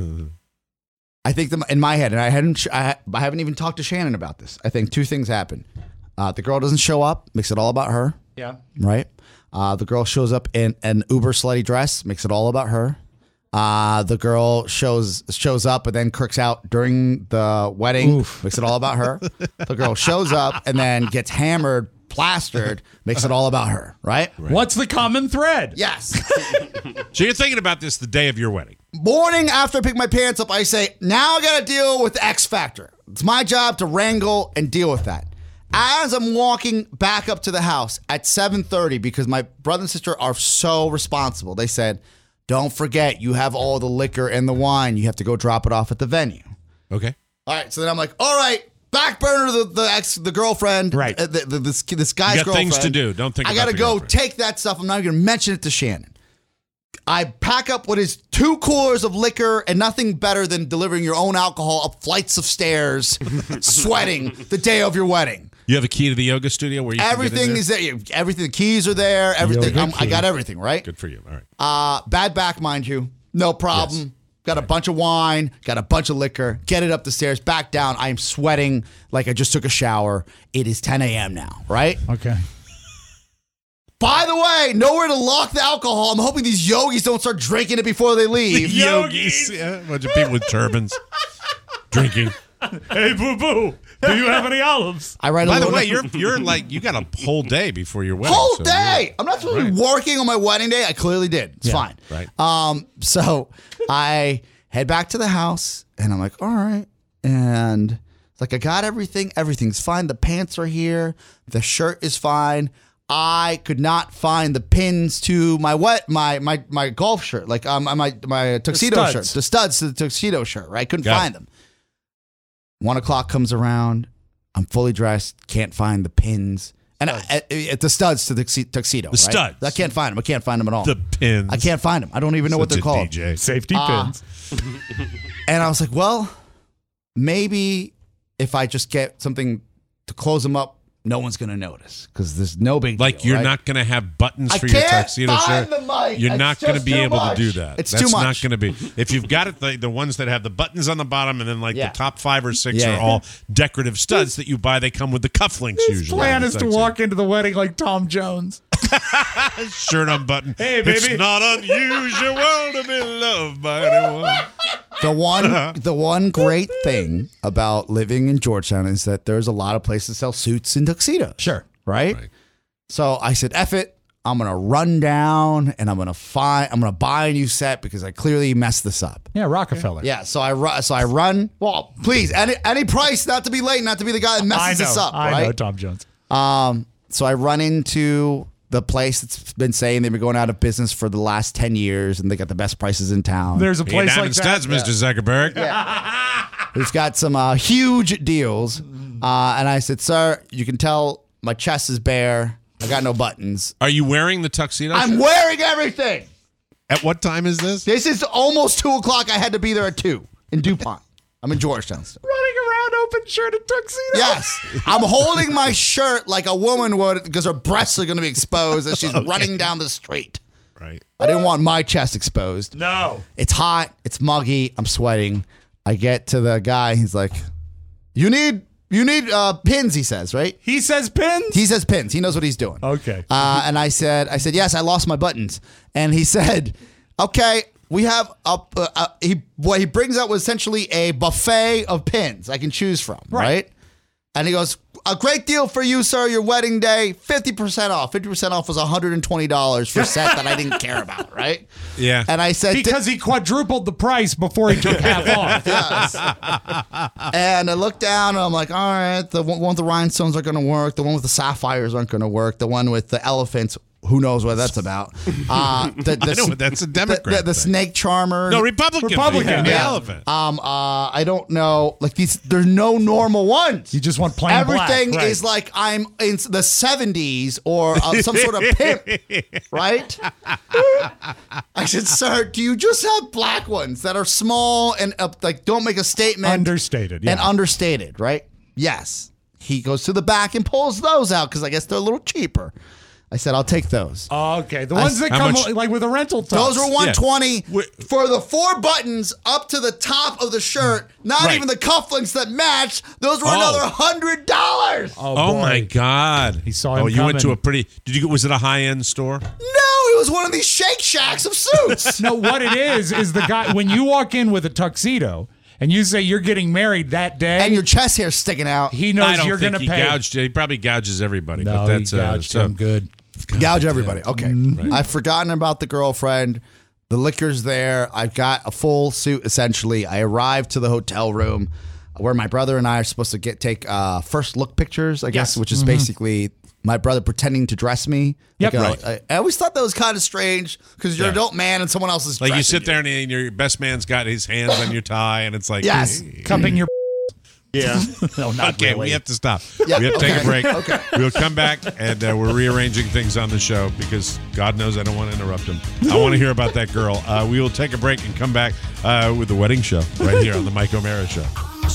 S5: I think in my head, and I haven't even talked to Shannon about this. I think 2 things happen. The girl doesn't show up, makes it all about her.
S4: Yeah.
S5: Right. The girl shows up in an uber slutty dress, makes it all about her. The girl shows up and then crooks out during the wedding, makes it all about her. The girl shows up and then gets hammered, plastered, makes it all about her, right?
S4: What's the common thread?
S5: Yes.
S3: So you're thinking about this the day of your wedding.
S5: Morning after I pick my pants up, I say, now I got to deal with the X Factor. It's my job to wrangle and deal with that. As I'm walking back up to the house at 7:30, because my brother and sister are so responsible, they said, don't forget, you have all the liquor and the wine. You have to go drop it off at the venue.
S3: Okay.
S5: All right. So then I'm like, all right, back burner the girlfriend.
S4: Right.
S5: This guy's
S3: You got
S5: girlfriend.
S3: things to do. Don't think
S5: I
S3: about
S5: got to
S3: the
S5: go
S3: girlfriend.
S5: take that stuff. I'm not going to mention it to Shannon. I pack up what is 2 coolers of liquor and nothing better than delivering your own alcohol up flights of stairs, sweating the day of your wedding.
S3: You have a key to the yoga studio where you
S5: Everything
S3: can get in
S5: is there. Everything. The keys are there. Everything. I got everything, right?
S3: Good for you. All right.
S5: Bad back, mind you. No problem.
S3: Yes.
S5: Got a bunch of wine. Got a bunch of liquor. Get it up the stairs. Back down. I am sweating like I just took a shower. It is 10 a.m. now, right?
S4: Okay.
S5: By the way, nowhere to lock the alcohol. I'm hoping these yogis don't start drinking it before they leave.
S3: Yogis. Yeah, a bunch of people with turbans drinking.
S4: Hey, Boo Boo, do you have any olives?
S5: I write.
S3: By the way, you're like you got a whole day before your wedding.
S5: Whole
S3: so
S5: day. I'm not supposed to be working on my wedding day. I clearly did. It's fine.
S3: Right.
S5: So I head back to the house, and I'm like, all right, and it's like I got everything. Everything's fine. The pants are here. The shirt is fine. I could not find the pins to my my golf shirt, like my tuxedo shirt, the studs to the tuxedo shirt. Right, couldn't find them. 1 o'clock comes around. I'm fully dressed. Can't find the pins and the studs to the tuxedo.
S3: The studs.
S5: I can't find them. I can't find them at all.
S3: The pins.
S5: I can't find them. I don't even know what they're called.
S3: DJ.
S4: Safety pins.
S5: And I was like, well, maybe if I just get something to close them up, no one's going to notice because there's no big deal.
S3: Like you're
S5: right?
S3: not going to have buttons for your tuxedo shirt. You're not going to be able to do that.
S5: It's
S3: That's
S5: too much.
S3: not going to be. If you've got it, the ones that have the buttons on the bottom and then the top 5 or 6 are all decorative studs that you buy. They come with the cufflinks usually.
S4: His plan is to walk into the wedding like Tom Jones.
S3: Shirt unbuttoned.
S4: Hey, baby.
S3: It's not unusual to be loved by anyone.
S5: The one great thing about living in Georgetown is that there's a lot of places that sell suits and tuxedos.
S4: Sure.
S5: Right? So I said, F it. I'm going to run down and I'm going to buy a new set because I clearly messed this up.
S4: Yeah, Rockefeller.
S5: Yeah. So I run. Well, please, any price, not to be late, not to be the guy that messes this up.
S4: I
S5: right?
S4: know, Tom Jones.
S5: So I run into the place that's been saying they've been going out of business for the last 10 years and they got the best prices in town.
S4: There's a place like that.
S3: Studs, Mr. Zuckerberg.
S5: We've got some huge deals. And I said, sir, you can tell my chest is bare. I got no buttons.
S3: Are you wearing the tuxedo?
S5: I'm wearing everything.
S3: At what time is this?
S5: This is almost 2 o'clock. I had to be there at 2 in DuPont. I'm in Georgetown still.
S4: Running around open shirt and tuxedo.
S5: Yes. I'm holding my shirt like a woman would because her breasts are going to be exposed as she's running down the street.
S3: Right.
S5: I didn't want my chest exposed.
S4: No.
S5: It's hot. It's muggy. I'm sweating. I get to the guy. He's like, you need pins, he says, right?
S4: He says pins?
S5: He says pins. He knows what he's doing.
S4: Okay.
S5: And I said, yes, I lost my buttons. And he said, okay, we have what he brings out was essentially a buffet of pins I can choose from, right? And he goes, a great deal for you, sir, your wedding day, 50% off. 50% off was $120 for a set that I didn't care about, right?
S3: Yeah.
S5: And I said...
S4: Because he quadrupled the price before he took half off.
S5: Yes. And I looked down, and I'm like, all right, the one with the rhinestones aren't going to work. The one with the sapphires aren't going to work. The one with the elephants... Who knows what that's about?
S3: I know, that's a Democrat.
S5: The snake charmer.
S3: No, Republican. The elephant.
S5: I don't know. Like these, there's no normal ones.
S4: You just want plain
S5: Everything
S4: black, right?
S5: is like I'm in the 70s or some sort of pimp, right? I said, sir, do you just have black ones that are small and like don't make a statement?
S4: Understated, yeah.
S5: And understated, right? Yes. He goes to the back and pulls those out because I guess they're a little cheaper. I said, I'll take those.
S4: Okay. The ones that come like with a rental tux.
S5: Those were $120 for the 4 buttons up to the top of the shirt. Not even the cufflinks that match. Those were another $100.
S3: Oh my God.
S4: He saw him
S3: you
S4: coming.
S3: went to a pretty, was it a high-end store?
S5: No, it was one of these Shake Shacks of suits.
S4: No, what it is the guy, when you walk in with a tuxedo, and you say you're getting married that day,
S5: and your chest hair's sticking out,
S4: he knows you're going to pay.
S3: He probably gouges everybody.
S4: No,
S3: but that's,
S4: he gouged him good.
S5: Gouge everybody. Okay.
S3: Right.
S5: I've forgotten about the girlfriend. The liquor's there. I've got a full suit, essentially. I arrived to the hotel room where my brother and I are supposed to take first look pictures, I guess, which is basically my brother pretending to dress me.
S4: Yep.
S5: I always thought that was kind of strange because you're an adult man and someone else is
S3: like
S5: dressing
S3: you sit there and your best man's got his hands on your tie and it's like
S4: cupping your
S6: Yeah.
S4: No, not
S3: okay,
S4: really.
S3: we have to stop.
S5: Yeah,
S3: we have to take a break.
S5: Okay.
S3: We'll come back, and we're rearranging things on the show because God knows I don't want to interrupt him. I want to hear about that girl. We will take a break and come back with the wedding show right here on the Mike O'Mara Show.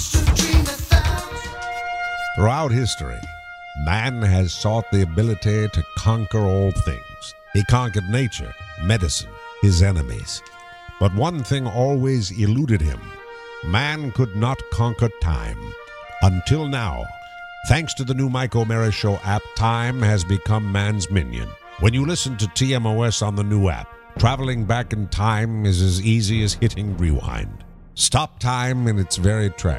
S16: Throughout history, man has sought the ability to conquer all things. He conquered nature, medicine, his enemies. But one thing always eluded him. Man could not conquer time. Until now. Thanks to the new Mike O'Mara Show app, time has become man's minion. When you listen to TMOS on the new app, traveling back in time is as easy as hitting rewind. Stop time in its very tracks.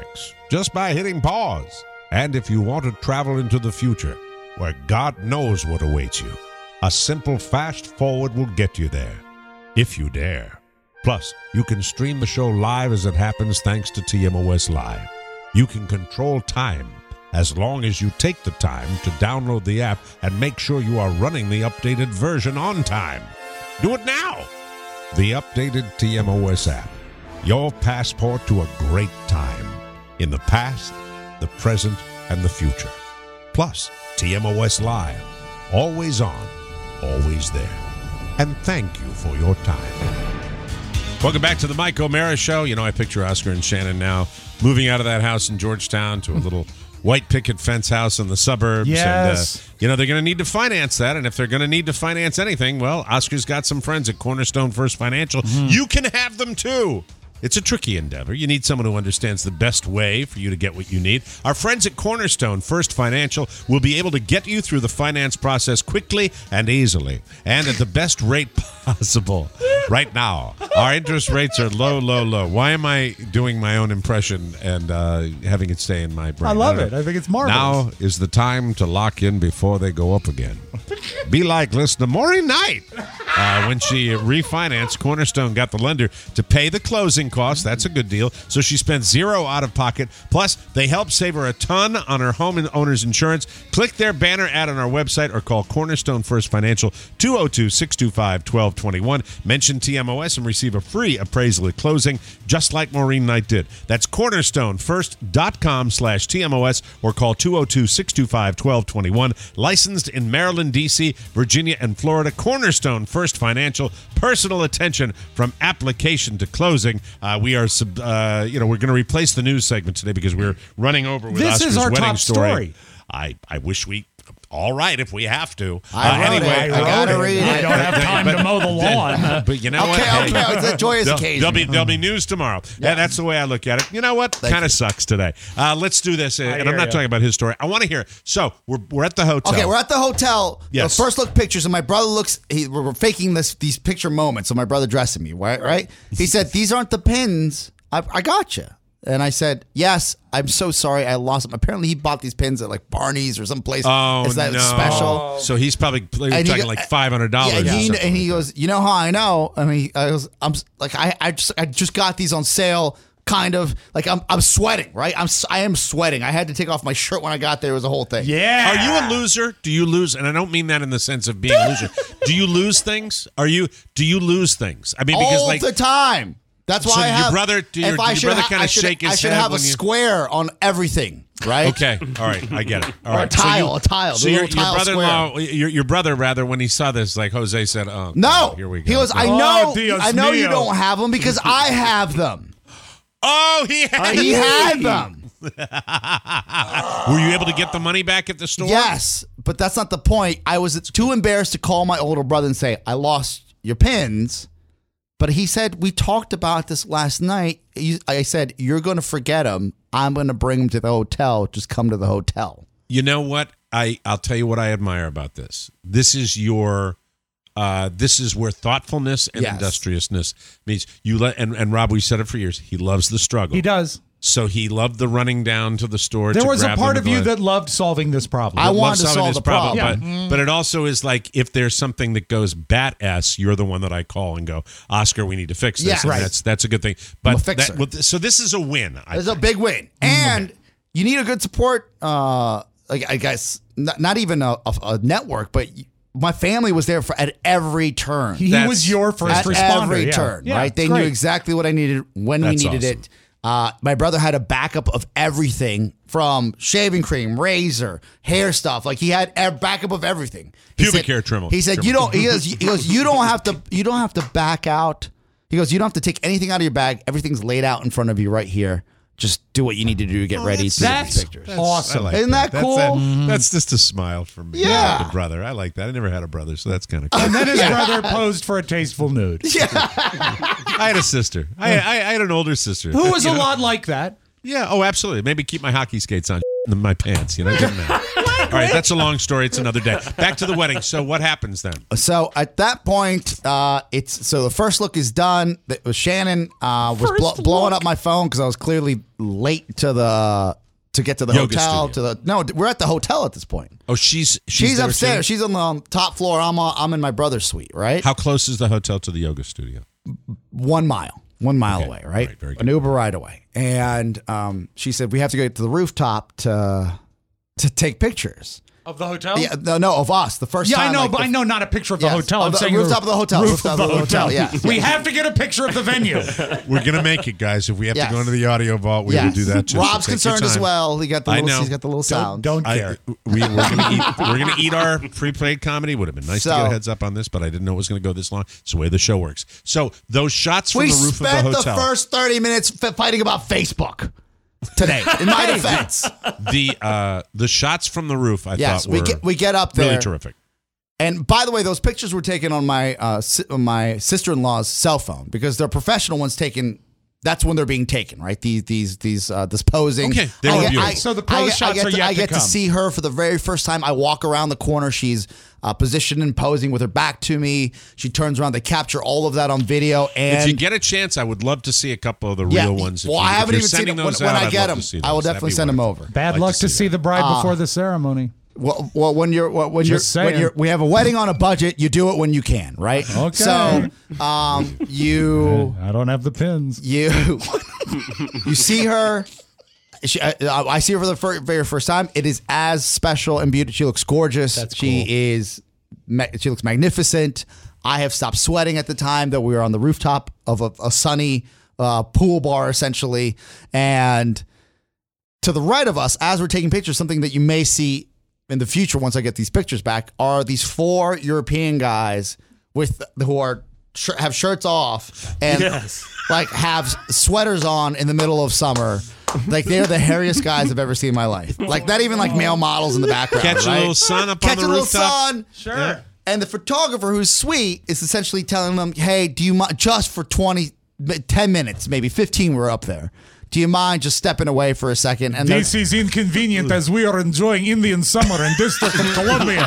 S16: just by hitting pause. And if you want to travel into the future, where God knows what awaits you, a simple fast forward will get you there, if you dare. Plus, you can stream the show live as it happens thanks to TMOS Live. You can control time as long as you take the time to download the app and make sure you are running the updated version on time. Do it now! The updated TMOS app. Your passport to a great time. In the past, the present, and the future. Plus, TMOS Live. Always on, always there. And thank you for your time.
S3: Welcome back to the Mike O'Mara Show. You know, I picture Oscar and Shannon now moving out of that house in Georgetown to a little white picket fence house in the suburbs.
S4: Yes.
S3: And, they're going to need to finance that. And if they're going to need to finance anything, well, Oscar's got some friends at Cornerstone First Financial. You can have them too. It's a tricky endeavor. You need someone who understands the best way for you to get what you need. Our friends at Cornerstone First Financial will be able to get you through the finance process quickly and easily and at the best rate possible. Right now, our interest rates are low, low, low. Why am I doing my own impression and having it stay in my brain?
S4: I love it. I think it's marvelous.
S16: Now is the time to lock in before they go up again. Be like listener Maureen Knight.
S3: When she refinanced, Cornerstone got the lender to pay the closing costs. That's a good deal. So she spent zero out of pocket. Plus, they helped save her a ton on her home owner's insurance. Click their banner ad on our website or call Cornerstone First Financial 202-625-1221. Mention TMOS and receive a free appraisal at closing, just like Maureen Knight did. That's cornerstonefirst.com/TMOS or call 202-625-1221. Licensed in Maryland, D.C., Virginia, and Florida. Cornerstone First Financial, personal attention from application to closing. We are, we're going to replace the news segment today because we're running over with
S4: This
S3: Oscar's
S4: is our
S3: wedding
S4: top story.
S3: I wish we. All right, if we have to.
S5: I gotta read it.
S4: I don't have time to mow the lawn.
S3: But you know what?
S5: Okay, it's a joyous occasion.
S3: There'll be news tomorrow. Yeah, that's the way I look at it. You know what? Kind of sucks today. Let's do this. And I'm not talking about his story. I want to hear. So we're at the hotel.
S5: Okay, we're at the hotel.
S3: Yes.
S5: The first look pictures, and my brother looks. We're faking these picture moments. So my brother dressing me, right? He said, "These aren't the pins. I got you." And I said, "Yes, I'm so sorry. I lost them." Apparently, he bought these pins at like Barney's or someplace.
S3: Oh,
S5: it's that
S3: no.
S5: special.
S3: So he's probably talking like $500.
S5: Yeah, and he goes, "You know how I know?" I mean, I'm like, I just got these on sale. Kind of like I'm sweating, right? I am sweating. I had to take off my shirt when I got there. It was a whole thing.
S4: Yeah.
S3: Are you a loser? Do you lose? And I don't mean that in the sense of being a loser. Do you lose things? Do you lose things? I mean, because
S5: all the time. That's why
S3: so
S5: I have.
S3: Your brother kind of shake his head.
S5: I should have a square on everything, right?
S3: Okay, all right, I get it. All right,
S5: a tile.
S3: So your brother-in-law, your brother rather, when he saw this, like Jose said, "Oh
S5: no,
S3: here we go."
S5: He goes, "I know you don't have them because I have them."
S3: Oh, he
S5: had them.
S3: Were you able to get the money back at the store?
S5: Yes, but that's not the point. I was too embarrassed to call my older brother and say, "I lost your pins." But he said, "We talked about this last night." I said, "You're going to forget them. I'm going to bring them to the hotel. Just come to the hotel."
S3: You know what? I'll tell you what I admire about this. This is your... this is where thoughtfulness and industriousness means you let. And Rob, we said it for years. He loves the struggle.
S4: He does.
S3: So he loved the running down to the store.
S4: There was a part of you that loved solving this problem.
S5: I wanted to solve the problem.
S3: But it also is like if there's something that goes bat-ass, you're the one that I call and go, "Oscar, we need to fix this."
S5: Yeah,
S3: and
S5: right.
S3: That's a good thing. But
S5: I'm a fixer.
S3: so this is a win.
S5: It's a big win, and you need a good support. Like I guess not even a network, but. My family was there at every turn.
S4: He was your first responder.
S5: At every turn, right? They knew exactly what I needed when we needed it. My brother had a backup of everything from shaving cream, razor, hair stuff. Like he had a backup of everything.
S3: Pubic hair trimmer.
S5: He said, "You don't." He goes, "You don't have to back out." He goes, "You don't have to take anything out of your bag. Everything's laid out in front of you right here. Just do what you need to do to get ready to get these pictures."
S4: Awesome.
S5: Isn't that cool?
S3: That's just a smile from me.
S5: Yeah.
S3: The brother. I like that. I never had a brother, so that's kind of cool.
S4: And then his brother posed for a tasteful nude.
S5: Yeah.
S3: I had a sister. I had an older sister.
S4: Who was a lot like that.
S3: Yeah. Oh, absolutely. Maybe keep my hockey skates on in my pants. It didn't matter. All right, that's a long story. It's another day. Back to the wedding. So what happens then?
S5: So at that point, the first look is done. Shannon was blowing up my phone because I was clearly late to get to the
S3: Yoga
S5: hotel. We're at the hotel at this point.
S3: Oh, she's
S5: upstairs. She's on the top floor. I'm in my brother's suite. Right.
S3: How close is the hotel to the yoga studio?
S5: 1 mile. 1 mile away. Right.
S3: Very good.
S5: An Uber ride away. And she said we have to go to the rooftop to take pictures.
S4: Of the hotel?
S5: Yeah, no, of us. The first time.
S4: Yeah, I know, but I know not a picture of the hotel. I'm saying
S5: rooftop of the hotel.
S4: Rooftop of the hotel.
S5: Yeah.
S4: We have to get a picture of the venue.
S3: We're gonna make it, guys. If we have to go into the audio vault, we will do that too.
S5: Rob's concerned as well. He's got the little sound.
S4: Don't care.
S3: We're gonna eat our pre-played comedy. Would have been nice to get a heads up on this, but I didn't know it was gonna go this long. It's the way the show works. So those shots from the roof of the hotel.
S5: We spent the first 30 minutes fighting about Facebook. Today, in my defense,
S3: the shots from the roof, I thought were
S5: we get up there,
S3: really terrific.
S5: And by the way, those pictures were taken on my sister-in-law's cell phone because they're professional ones taken. That's when they're being taken, right? This posing.
S3: Okay, they were beautiful.
S4: So the pose shots are yet to come.
S5: I get to see her for the very first time. I walk around the corner. She's positioned and posing with her back to me. She turns around. They capture all of that on video. And
S3: if you get a chance, I would love to see a couple of the real ones.
S5: Well, I haven't even seen them. When I get them, I will definitely send them over.
S4: Bad luck to see the bride before the ceremony.
S5: Well, when we have a wedding on a budget, you do it when you can, right?
S4: Okay.
S5: So,
S4: I don't have the pins.
S5: You see her. I see her for the very first time. It is as special and beautiful. She looks gorgeous. She looks magnificent. I have stopped sweating at the time that we were on the rooftop of a sunny pool bar, essentially. And to the right of us, as we're taking pictures, something that you may see in the future once I get these pictures back are these 4 European guys who have shirts off and have sweaters on in the middle of summer. Like they're the hairiest guys I've ever seen in my life. Like not even like male models in the background.
S3: Catch a little sun up on the rooftop.
S5: Catch a little sun.
S4: Sure.
S5: Yeah. And the photographer, who's sweet, is essentially telling them, "Hey, do you mind just for 10 minutes, maybe 15? We're up there. Do you mind just stepping away for a second?" And
S4: this is inconvenient as we are enjoying Indian summer in District of Columbia.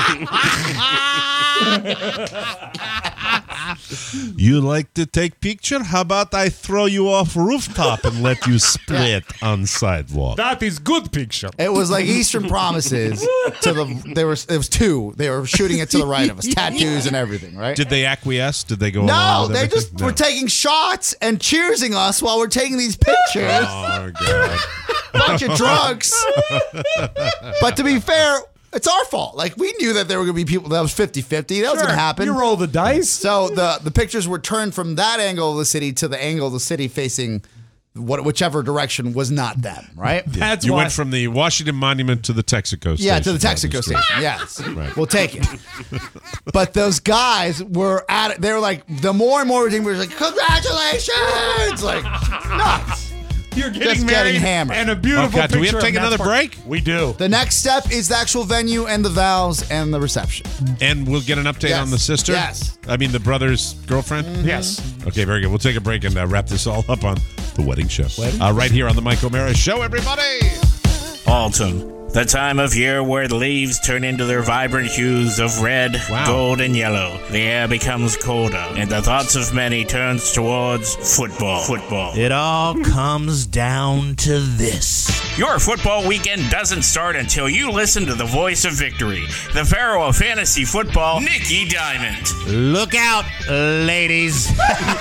S3: You like to take picture? How about I throw you off rooftop and let you split on sidewalk?
S4: That is good picture.
S5: It was like Eastern Promises. It was 2. They were shooting it to the right of us, tattoos and everything, right?
S3: Did they acquiesce? Did they go?
S5: No,
S3: along with
S5: they
S3: everything?
S5: just were taking shots and cheersing us while we're taking these pictures.
S3: Oh God!
S5: Bunch of drunks. But to be fair, it's our fault. Like, we knew that there were going to be people that was 50-50. That was going to happen.
S4: You roll the dice.
S5: So the pictures were turned from that angle of the city to the angle of the city facing whichever direction was not them, right?
S4: That's
S3: you went from the Washington Monument to the Texaco station.
S5: Yeah, to the Texaco station. Yes. Right. We'll take it. But those guys were at it. They were like, the more and more we were like, congratulations! Like, nuts.
S4: You're
S5: just getting hammered.
S4: And a beautiful picture.
S3: Do we have to take another break?
S4: We do.
S5: The next step is the actual venue and the vows and the reception.
S3: And we'll get an update on the sister?
S5: Yes.
S3: I mean, the brother's girlfriend?
S4: Mm-hmm. Yes.
S3: Okay, very good. We'll take a break and wrap this all up on the wedding show. Right here on the Mike O'Mara Show, everybody.
S12: Autumn. The time of year where the leaves turn into their vibrant hues of red, gold, and yellow. The air becomes colder, and the thoughts of many turns towards football.
S7: It all comes down to this.
S12: Your football weekend doesn't start until you listen to the voice of victory, the pharaoh of fantasy football, Nicky Diamond.
S7: Look out, ladies.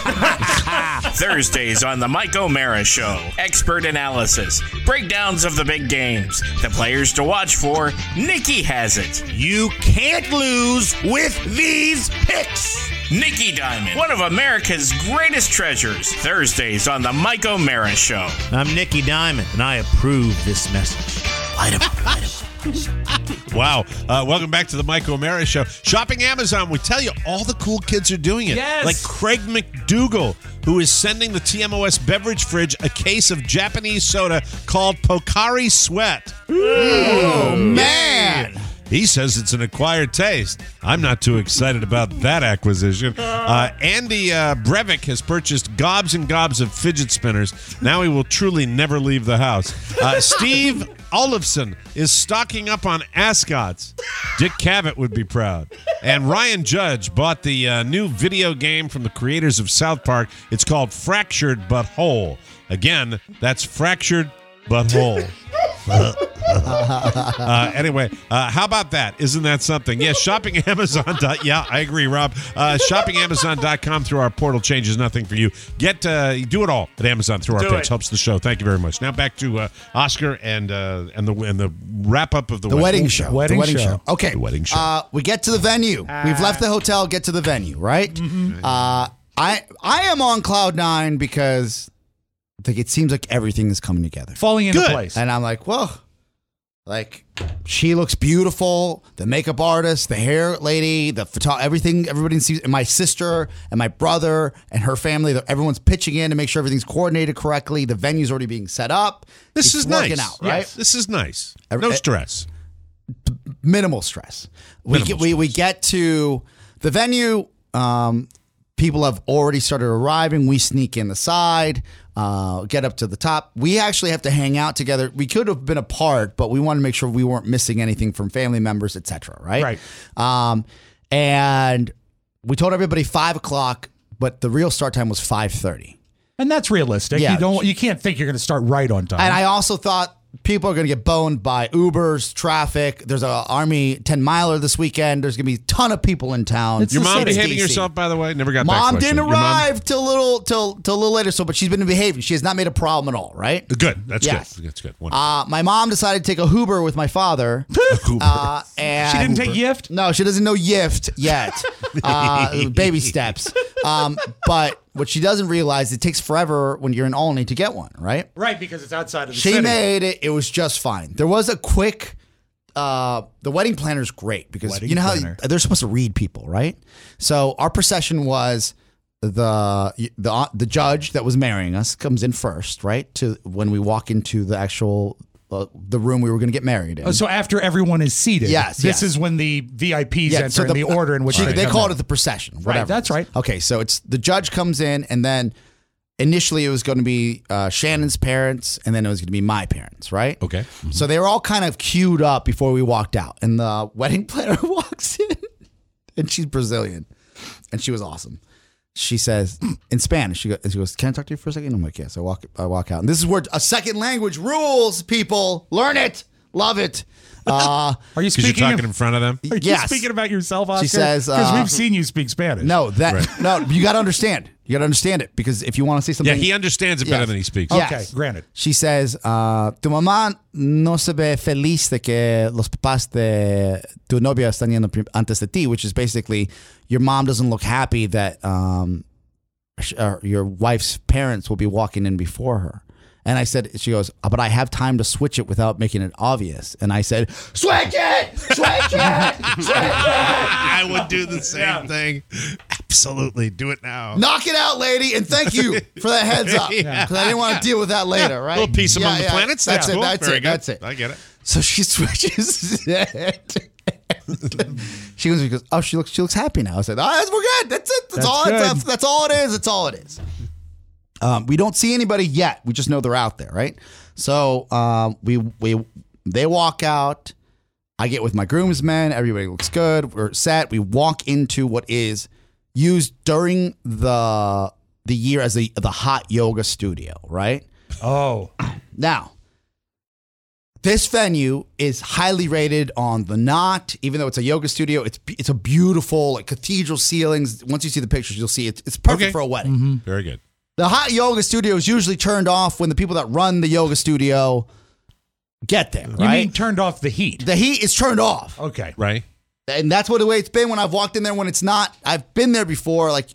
S12: Thursdays on the Mike O'Mara Show. Expert analysis, breakdowns of the big games, the players to watch for. Nicky has it.
S7: You can't lose with these picks.
S12: Nicky Diamond, one of America's greatest treasures. Thursdays on the Mike O'Mara Show.
S7: I'm Nicky Diamond, and I approve this message. Light him up.
S3: Wow. Welcome back to the Mike O'Mara Show. Shopping Amazon, we tell you, all the cool kids are doing it.
S4: Yes.
S3: Like Craig McDougal, who is sending the TMOS beverage fridge a case of Japanese soda called Pocari Sweat.
S5: Oh, man.
S3: He says it's an acquired taste. I'm not too excited about that acquisition. Andy Breivik has purchased gobs and gobs of fidget spinners. Now he will truly never leave the house. Steve Olofsson is stocking up on ascots. Dick Cavett would be proud. And Ryan Judge bought the new video game from the creators of South Park. It's called Fractured But Whole. Again, that's Fractured But Whole. Anyway, how about that? Isn't that something? Yes, shopping Amazon. Yeah, I agree, Rob. Shoppingamazon.com through our portal changes nothing for you. Do it all at Amazon through our page. Helps the show. Thank you very much. Now back to Oscar and the wrap up of the
S5: wedding show.
S3: Okay,
S5: the
S3: wedding show.
S5: We get to the venue. We've left the hotel. Get to the venue. Right.
S4: Mm-hmm.
S5: I am on cloud 9 because it seems like everything is coming together,
S4: falling into place,
S5: and I'm like, whoa. Like, she looks beautiful. The makeup artist, the hair lady, the everything. Everybody sees. And my sister and my brother and her family. Everyone's pitching in to make sure everything's coordinated correctly. The venue's already being set up.
S3: This is
S5: working
S3: nice.
S5: out, right?
S3: Yes, this is nice. No stress.
S5: Minimal stress. We get to the venue. People have already started arriving. We sneak in the side, get up to the top. We actually have to hang out together. We could have been apart, but we wanted to make sure we weren't missing anything from family members, etc. Right?
S4: Right.
S5: And we told everybody 5 o'clock, but the real start time was 5:30.
S4: And that's realistic.
S5: Yeah.
S4: You can't think you're going to start right on time.
S5: And I also thought people are going to get boned by Ubers, traffic. There's an Army 10-miler this weekend. There's going to be a ton of people in town.
S3: Your mom behaving herself, by the way? Never got
S5: Mom
S3: that question.
S5: didn't arrive till a little later, but she's been behaving. She has not made a problem at all, right?
S3: Good. That's
S5: Yes.
S3: good. That's good. Wonderful.
S5: My mom decided to take a Uber with my father. And
S4: she didn't take Yift?
S5: No, she doesn't know Yift yet. Baby steps. But what she doesn't realize, it takes forever when you're in Olney to get one, right?
S4: Right, because it's outside of the
S5: She
S4: city.
S5: made it. It was just fine. There was a quick. The wedding planner is great because
S4: Wedding
S5: you know
S4: planner.
S5: how they're supposed to read people, right? So our procession was the judge that was marrying us comes in first, right? To when we walk into the actual the room we were going to get married in.
S4: Oh, so after everyone is seated, this is when the VIPs enter in the order in which
S5: they
S4: come
S5: called
S4: in.
S5: it the procession.
S4: Right,
S5: Whatever.
S4: that's right.
S5: Okay, so it's the judge comes in, and then initially it was going to be Shannon's parents, and then it was going to be my parents, right?
S3: Okay.
S5: Mm-hmm. So they were all kind of queued up before we walked out, and the wedding planner walks in, and she's Brazilian, and she was awesome. She says in Spanish, she goes, "Can I talk to you for a second?" I'm like, "Yes." I walk out, and this is where a second language rules. People learn it, love it.
S4: Are you
S3: Because you're
S4: speaking?
S3: talking in front of them?
S4: Are you speaking about yourself, Oscar?
S5: She says
S4: because we've seen you speak Spanish.
S5: No, no, you got to understand. You got to understand it because if you want to say something,
S3: Yeah, he understands it better than he speaks.
S5: Yes.
S4: Okay, granted.
S5: She says, tu mamá no se ve feliz de que los papás de tu novia están yendo antes de ti, which is basically your mom doesn't look happy that your wife's parents will be walking in before her. And I said, she goes, but I have time to switch it without making it obvious. And I said, switch it! Switch it! Switch it!
S3: I would do the same thing. Absolutely. Do it now.
S5: Knock it out, lady, and thank you for that heads up. Because I didn't want to deal with that later, right?
S3: A little peace among the planets.
S5: That's it.
S3: Cool.
S5: That's
S3: Very
S5: it.
S3: good.
S5: That's it.
S3: I get it.
S5: So she switches it. She goes, oh, she looks happy now. I said, oh, we're good. That's it. That's all it is. That's all it is. We don't see anybody yet. We just know they're out there, right? So they walk out. I get with my groomsmen. Everybody looks good. We're set. We walk into what is used during the year as the hot yoga studio, right?
S4: Oh,
S5: now this venue is highly rated on the Knot. Even though it's a yoga studio, it's a beautiful like cathedral ceilings. Once you see the pictures, you'll see it's perfect for a wedding.
S3: Mm-hmm. Very good.
S5: The hot yoga studio is usually turned off when the people that run the yoga studio get there, right?
S4: You mean turned off the heat?
S5: The heat is turned off.
S4: Okay.
S3: Right.
S5: And that's the way it's been when I've walked in there when it's not. I've been there before. Like,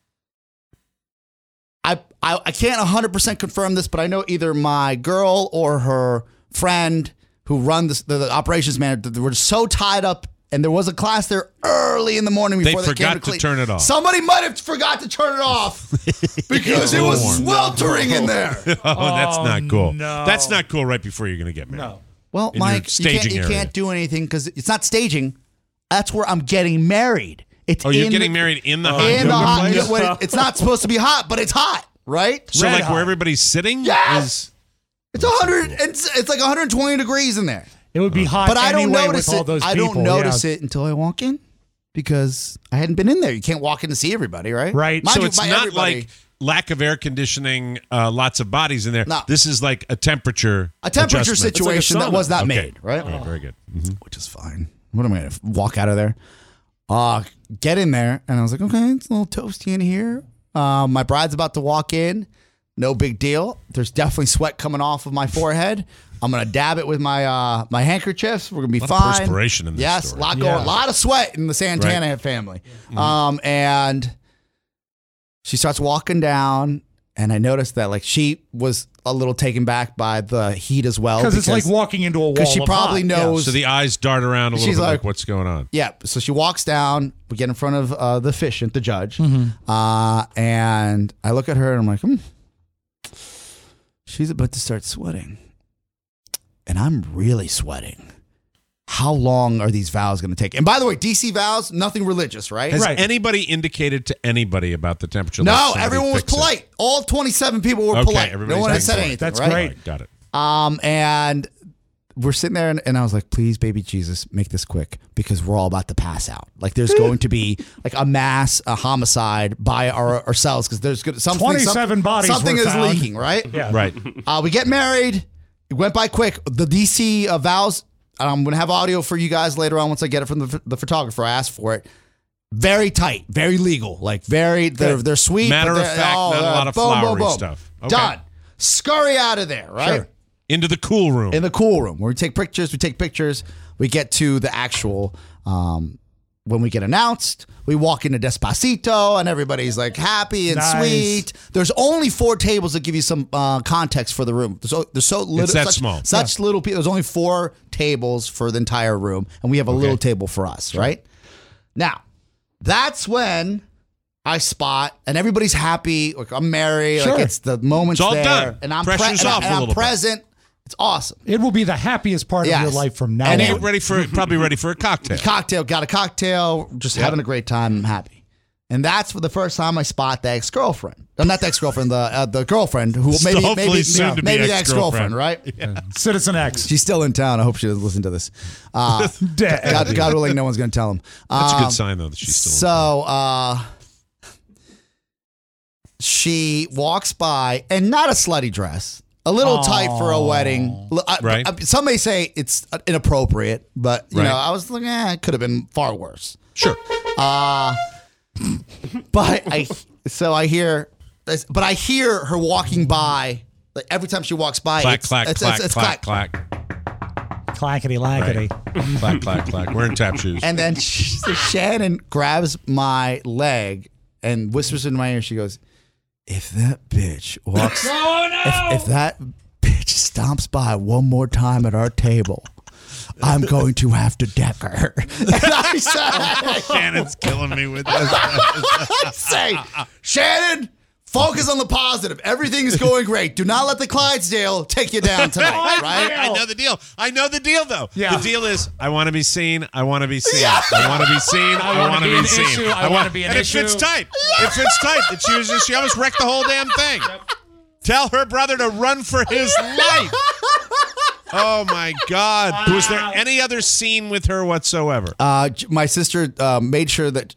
S5: I can't 100% confirm this, but I know either my girl or her friend who run the operations manager, they were so tied up, and there was a class there early in the morning before they came
S3: forgot to turn it off.
S5: Somebody might have forgot to turn it off because it was sweltering in there.
S3: Oh, that's not cool.
S4: no.
S3: That's not cool right before you're going to get married.
S4: No.
S5: Well,
S3: In your
S5: Mike,
S3: staging
S5: you
S3: area.
S5: can't do anything because it's not staging. That's where I'm getting married. It's
S3: Oh, you're
S5: in
S3: getting
S5: the-
S3: married in the hot
S5: in the
S3: yoga
S5: hot.
S3: place?
S5: It's not supposed to be hot, but it's hot, right?
S3: So
S4: Red
S3: like
S4: hot.
S3: where everybody's sitting
S5: Yes!
S3: is
S5: It's 100. It's like 120 degrees in there.
S4: It would be hot,
S5: but I don't
S4: anyway
S5: notice
S4: with all
S5: it.
S4: those
S5: I don't
S4: people,
S5: notice
S4: yeah.
S5: it until I walk in because I hadn't been in there. You can't walk in to see everybody, right?
S4: Right.
S5: Mind
S3: So
S5: you,
S3: it's
S5: by
S3: not
S5: everybody-
S3: like lack of air conditioning, lots of bodies in there.
S5: No.
S3: This is like a temperature
S5: situation
S3: adjustment.
S5: that was not
S3: Okay.
S5: made, right?
S3: Okay, very good. Mhm.
S5: Which is fine. What am I going to walk out of there? Get in there, and I was like, okay, it's a little toasty in here. My bride's about to walk in. No big deal. There's definitely sweat coming off of my forehead. I'm gonna dab it with my my handkerchiefs. We're gonna be
S3: A lot of
S5: fine.
S3: perspiration in this
S5: yes,
S3: story.
S5: a lot of sweat in the Santana family. And she starts walking down, and I noticed that like she was a little taken back by the heat as well
S4: Because it's like walking into a wall.
S5: because she
S4: of
S5: probably
S4: hot.
S5: knows.
S3: So the eyes dart around a little
S5: She's
S3: bit, like
S5: like,
S3: what's going on?
S5: Yeah. So she walks down. We get in front of the officiant, the judge, and I look at her and I'm like, she's about to start sweating, and I'm really sweating. How long are these vows going to take? And by the way, DC vows, nothing religious, right?
S3: Has anybody indicated to anybody about the temperature?
S5: No,
S3: Let somebody
S5: everyone was
S3: fix it.
S5: polite. All 27 people were
S3: Okay,
S5: polite. No
S3: everybody's
S5: one had
S3: being
S5: said
S3: polite.
S5: anything.
S4: That's
S5: right?
S4: great.
S3: Got it.
S5: And we're sitting there, and I was like, please, baby Jesus, make this quick because we're all about to pass out. Like, there's going to be like a homicide by ourselves because there's something.
S4: 27 bodies
S5: Something
S4: were
S5: is
S4: found.
S5: leaking, right?
S4: Yeah.
S3: Right.
S5: We get married. It went by quick. The DC vows, I'm going to have audio for you guys later on once I get it from the photographer. I asked for it. Very tight, very legal, like very, they're sweet.
S3: Matter
S5: but
S3: of
S5: they're-
S3: fact, not a lot of flowery stuff. Okay.
S5: Done. Scurry out of there, right?
S3: Sure. Into the cool room.
S5: In the cool room where we take pictures. We get to the actual, when we get announced, we walk into Despacito and everybody's like happy and
S4: Nice.
S5: sweet. There's only 4 tables that give you some context for the room. There's so little,
S3: It's that small.
S5: Such little people. There's only 4 tables for the entire room, and we have a little table for us, right? Now, that's when I spot, and everybody's happy. Like I'm married.
S4: Sure.
S5: Like it's the moment's
S3: It's all
S5: there,
S3: done.
S5: and I'm
S3: Pressure's off a
S5: I'm
S3: little bit.
S5: present. It's awesome.
S4: It will be the happiest part of your
S5: Yes.
S4: life from now
S5: And
S4: on.
S3: You're probably ready for a cocktail.
S5: Got a cocktail, just having a great time. I'm happy. And that's for the first time I spot the ex-girlfriend. Not the ex-girlfriend, the girlfriend who maybe
S3: Hopefully soon to be
S5: the ex-girlfriend,
S3: ex-girlfriend.
S5: right?
S4: Citizen X.
S5: She's still in town. I hope she doesn't listen to this. God willing, no one's going to tell him.
S3: That's a good sign, though, that she's still
S5: So she walks by, and not a slutty dress. A little tight for a wedding.
S3: Right.
S5: Some may say it's inappropriate, but you
S3: Right.
S5: know, I was like, it could have been far worse.
S3: Sure.
S5: But I hear her walking by. Like every time she walks by,
S3: Clack,
S5: it's
S3: clack, clack,
S5: it's
S3: clack, clack.
S4: Clackety lackety.
S3: Clack, clack, clack. Wearing tap shoes.
S5: And then Shannon grabs my leg and whispers in my ear. She goes, "If that bitch walks, if that bitch stomps by one more time at our table, I'm going to have to deck her." And I say,
S3: Shannon's killing me with this.
S5: I say, Shannon, focus on the positive. Everything is going great. Do not let the Clydesdale take you down tonight, right?
S3: I know the deal. I know the deal, though.
S4: Yeah.
S3: The deal is, I want to be seen. I want to be seen.
S5: Yeah.
S3: I want to be seen. I want to be seen.
S4: issue. I want to be an
S3: and
S4: issue.
S3: it fits tight. It fits tight. She almost wrecked the whole damn thing. Tell her brother to run for his life. Oh my God! Was there any other scene with her whatsoever?
S5: My sister made sure that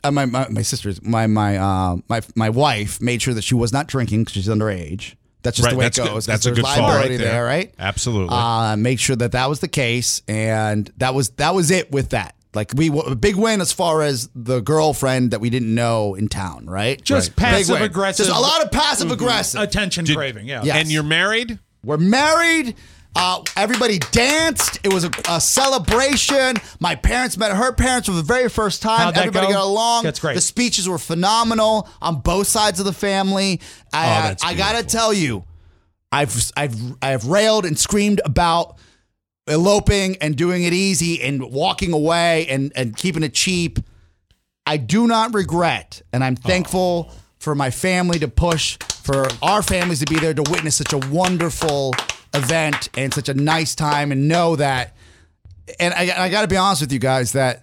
S5: my wife made sure that she was not drinking because she's underage. That's just
S3: Right,
S5: the way
S3: that's
S5: it
S3: good.
S5: goes.
S3: That's a
S5: There's
S3: good call
S5: liability
S3: right there.
S5: right?
S3: Absolutely.
S5: Make sure that was the case, and that was it with that. Like a big win as far as the girlfriend that we didn't know in town, right?
S4: Just passive aggressive.
S5: Just a lot of passive aggressive
S4: Attention craving, yeah.
S5: Yes.
S3: And you're married?
S5: We're married. Everybody danced. It was a celebration. My parents met her parents for the very first time.
S4: How'd that
S5: Everybody
S4: go?
S5: got along.
S4: That's great.
S5: The speeches were phenomenal on both sides of the family.
S3: That's
S5: I gotta
S3: beautiful.
S5: tell you, I've railed and screamed about eloping and doing it easy and walking away and keeping it cheap. I do not regret, and I'm thankful for my family to push, for our families to be there to witness such a wonderful event and such a nice time, and know that. And I got to be honest with you guys that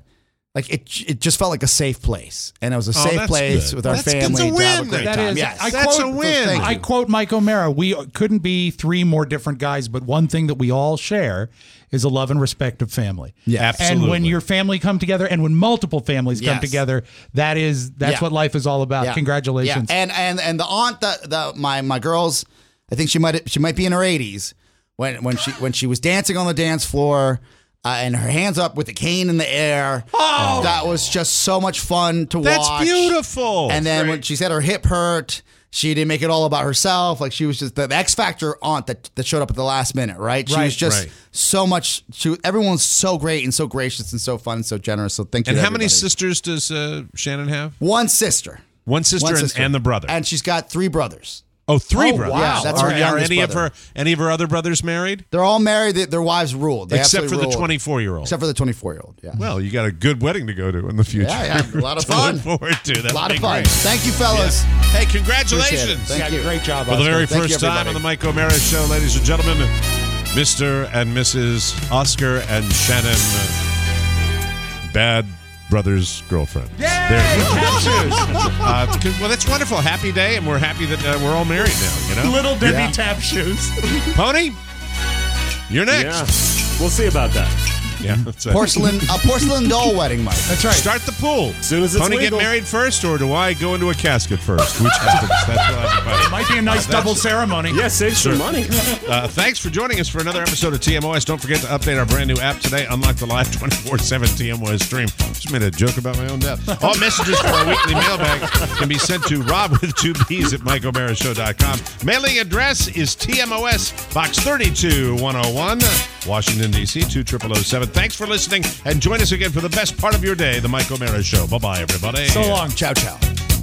S5: Like it just felt like a safe place, and it was a safe
S3: that's
S5: place
S3: good.
S5: with our family.
S3: It's a
S5: to have a
S3: win.
S5: great
S4: That
S5: time.
S4: is,
S5: Yes,
S3: That's a win.
S4: I quote Mike O'Mara, we couldn't be three more different guys, but one thing that we all share is a love and respect of family.
S5: Yeah,
S3: absolutely.
S4: And when your family come together and when multiple families come
S5: Yes.
S4: together, that's
S5: Yeah.
S4: what life is all about.
S5: Yeah.
S4: Congratulations.
S5: Yeah. And the aunt that my girls, I think she might be in her 80s when she was dancing on the dance floor. And her hands up with the cane in the air.
S3: Oh.
S5: That was just so much fun to watch.
S3: That's beautiful.
S5: And then when she said her hip hurt, she didn't make it all about herself. Like she was just the X Factor aunt that showed up at the last minute, right? She was just so much. Everyone's so great and so gracious and so fun and so generous. So thank you.
S3: And
S5: to
S3: how many
S5: everybody.
S3: sisters does Shannon have?
S5: One sister.
S3: One sister, and the brother.
S5: And she's got 3 brothers.
S3: Oh, 3
S5: Oh,
S3: brothers.
S5: wow. Yeah, that's her
S3: Are
S5: youngest
S3: any
S5: brother.
S3: of her other brothers married?
S5: They're all married. Their wives ruled. They
S3: Except for
S5: absolutely
S3: the
S5: ruled.
S3: 24-year-old.
S5: Except for the 24-year-old. Yeah.
S3: Well, you got a good wedding to go to in the future.
S5: Yeah, a lot of
S3: To
S5: fun.
S3: look forward to.
S5: A
S3: That'll
S5: lot
S3: be
S5: of fun.
S3: great.
S5: Thank you, fellas.
S3: Yeah. Hey,
S5: Appreciate it.
S3: congratulations.
S5: Thank you.
S4: Great job,
S3: For the very
S5: Thank you,
S3: first time
S5: everybody.
S3: on the Mike O'Mara Show, ladies and gentlemen, Mr. and Mrs. Oscar and Shannon, Bad Brother's girlfriend.
S4: Yay!
S3: There you go.
S4: Tap shoes.
S3: Well, that's wonderful. Happy day, and we're happy that we're all married now. You know,
S4: Little Debbie tap shoes.
S3: Pony, you're next.
S6: Yeah, we'll see about that.
S3: Yeah, that's it.
S5: Porcelain doll wedding, Mike.
S4: That's right.
S3: Start the pool.
S6: As soon as it's
S3: Pony
S6: legal.
S3: get married first, or do I go into a casket first? Which happens? That's what I'm
S4: It might be a nice double ceremony.
S6: Yeah, save some money.
S3: Thanks for joining us for another episode of TMOS. Don't forget to update our brand new app today. Unlock the live 24/7 TMOS stream. Just made a joke about my own death. All messages for our weekly mailbag can be sent to Rob with 2 B's at MikeO'MaraShow.com. Mailing address is TMOS, Box 32101, Washington, D.C. 20007. Thanks for listening, and join us again for the best part of your day, the Mike O'Mara Show. Bye-bye, everybody.
S4: So long.
S5: Ciao, ciao.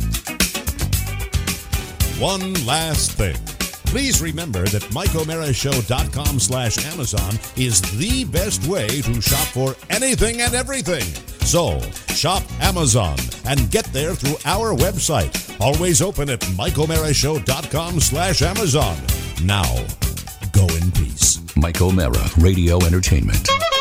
S2: One last thing. Please remember that MikeO'MaraShow.com/Amazon is the best way to shop for anything and everything. So, shop Amazon and get there through our website. Always open at MikeO'MaraShow.com/Amazon. Now, go in peace.
S1: Mike O'Mara Radio Entertainment.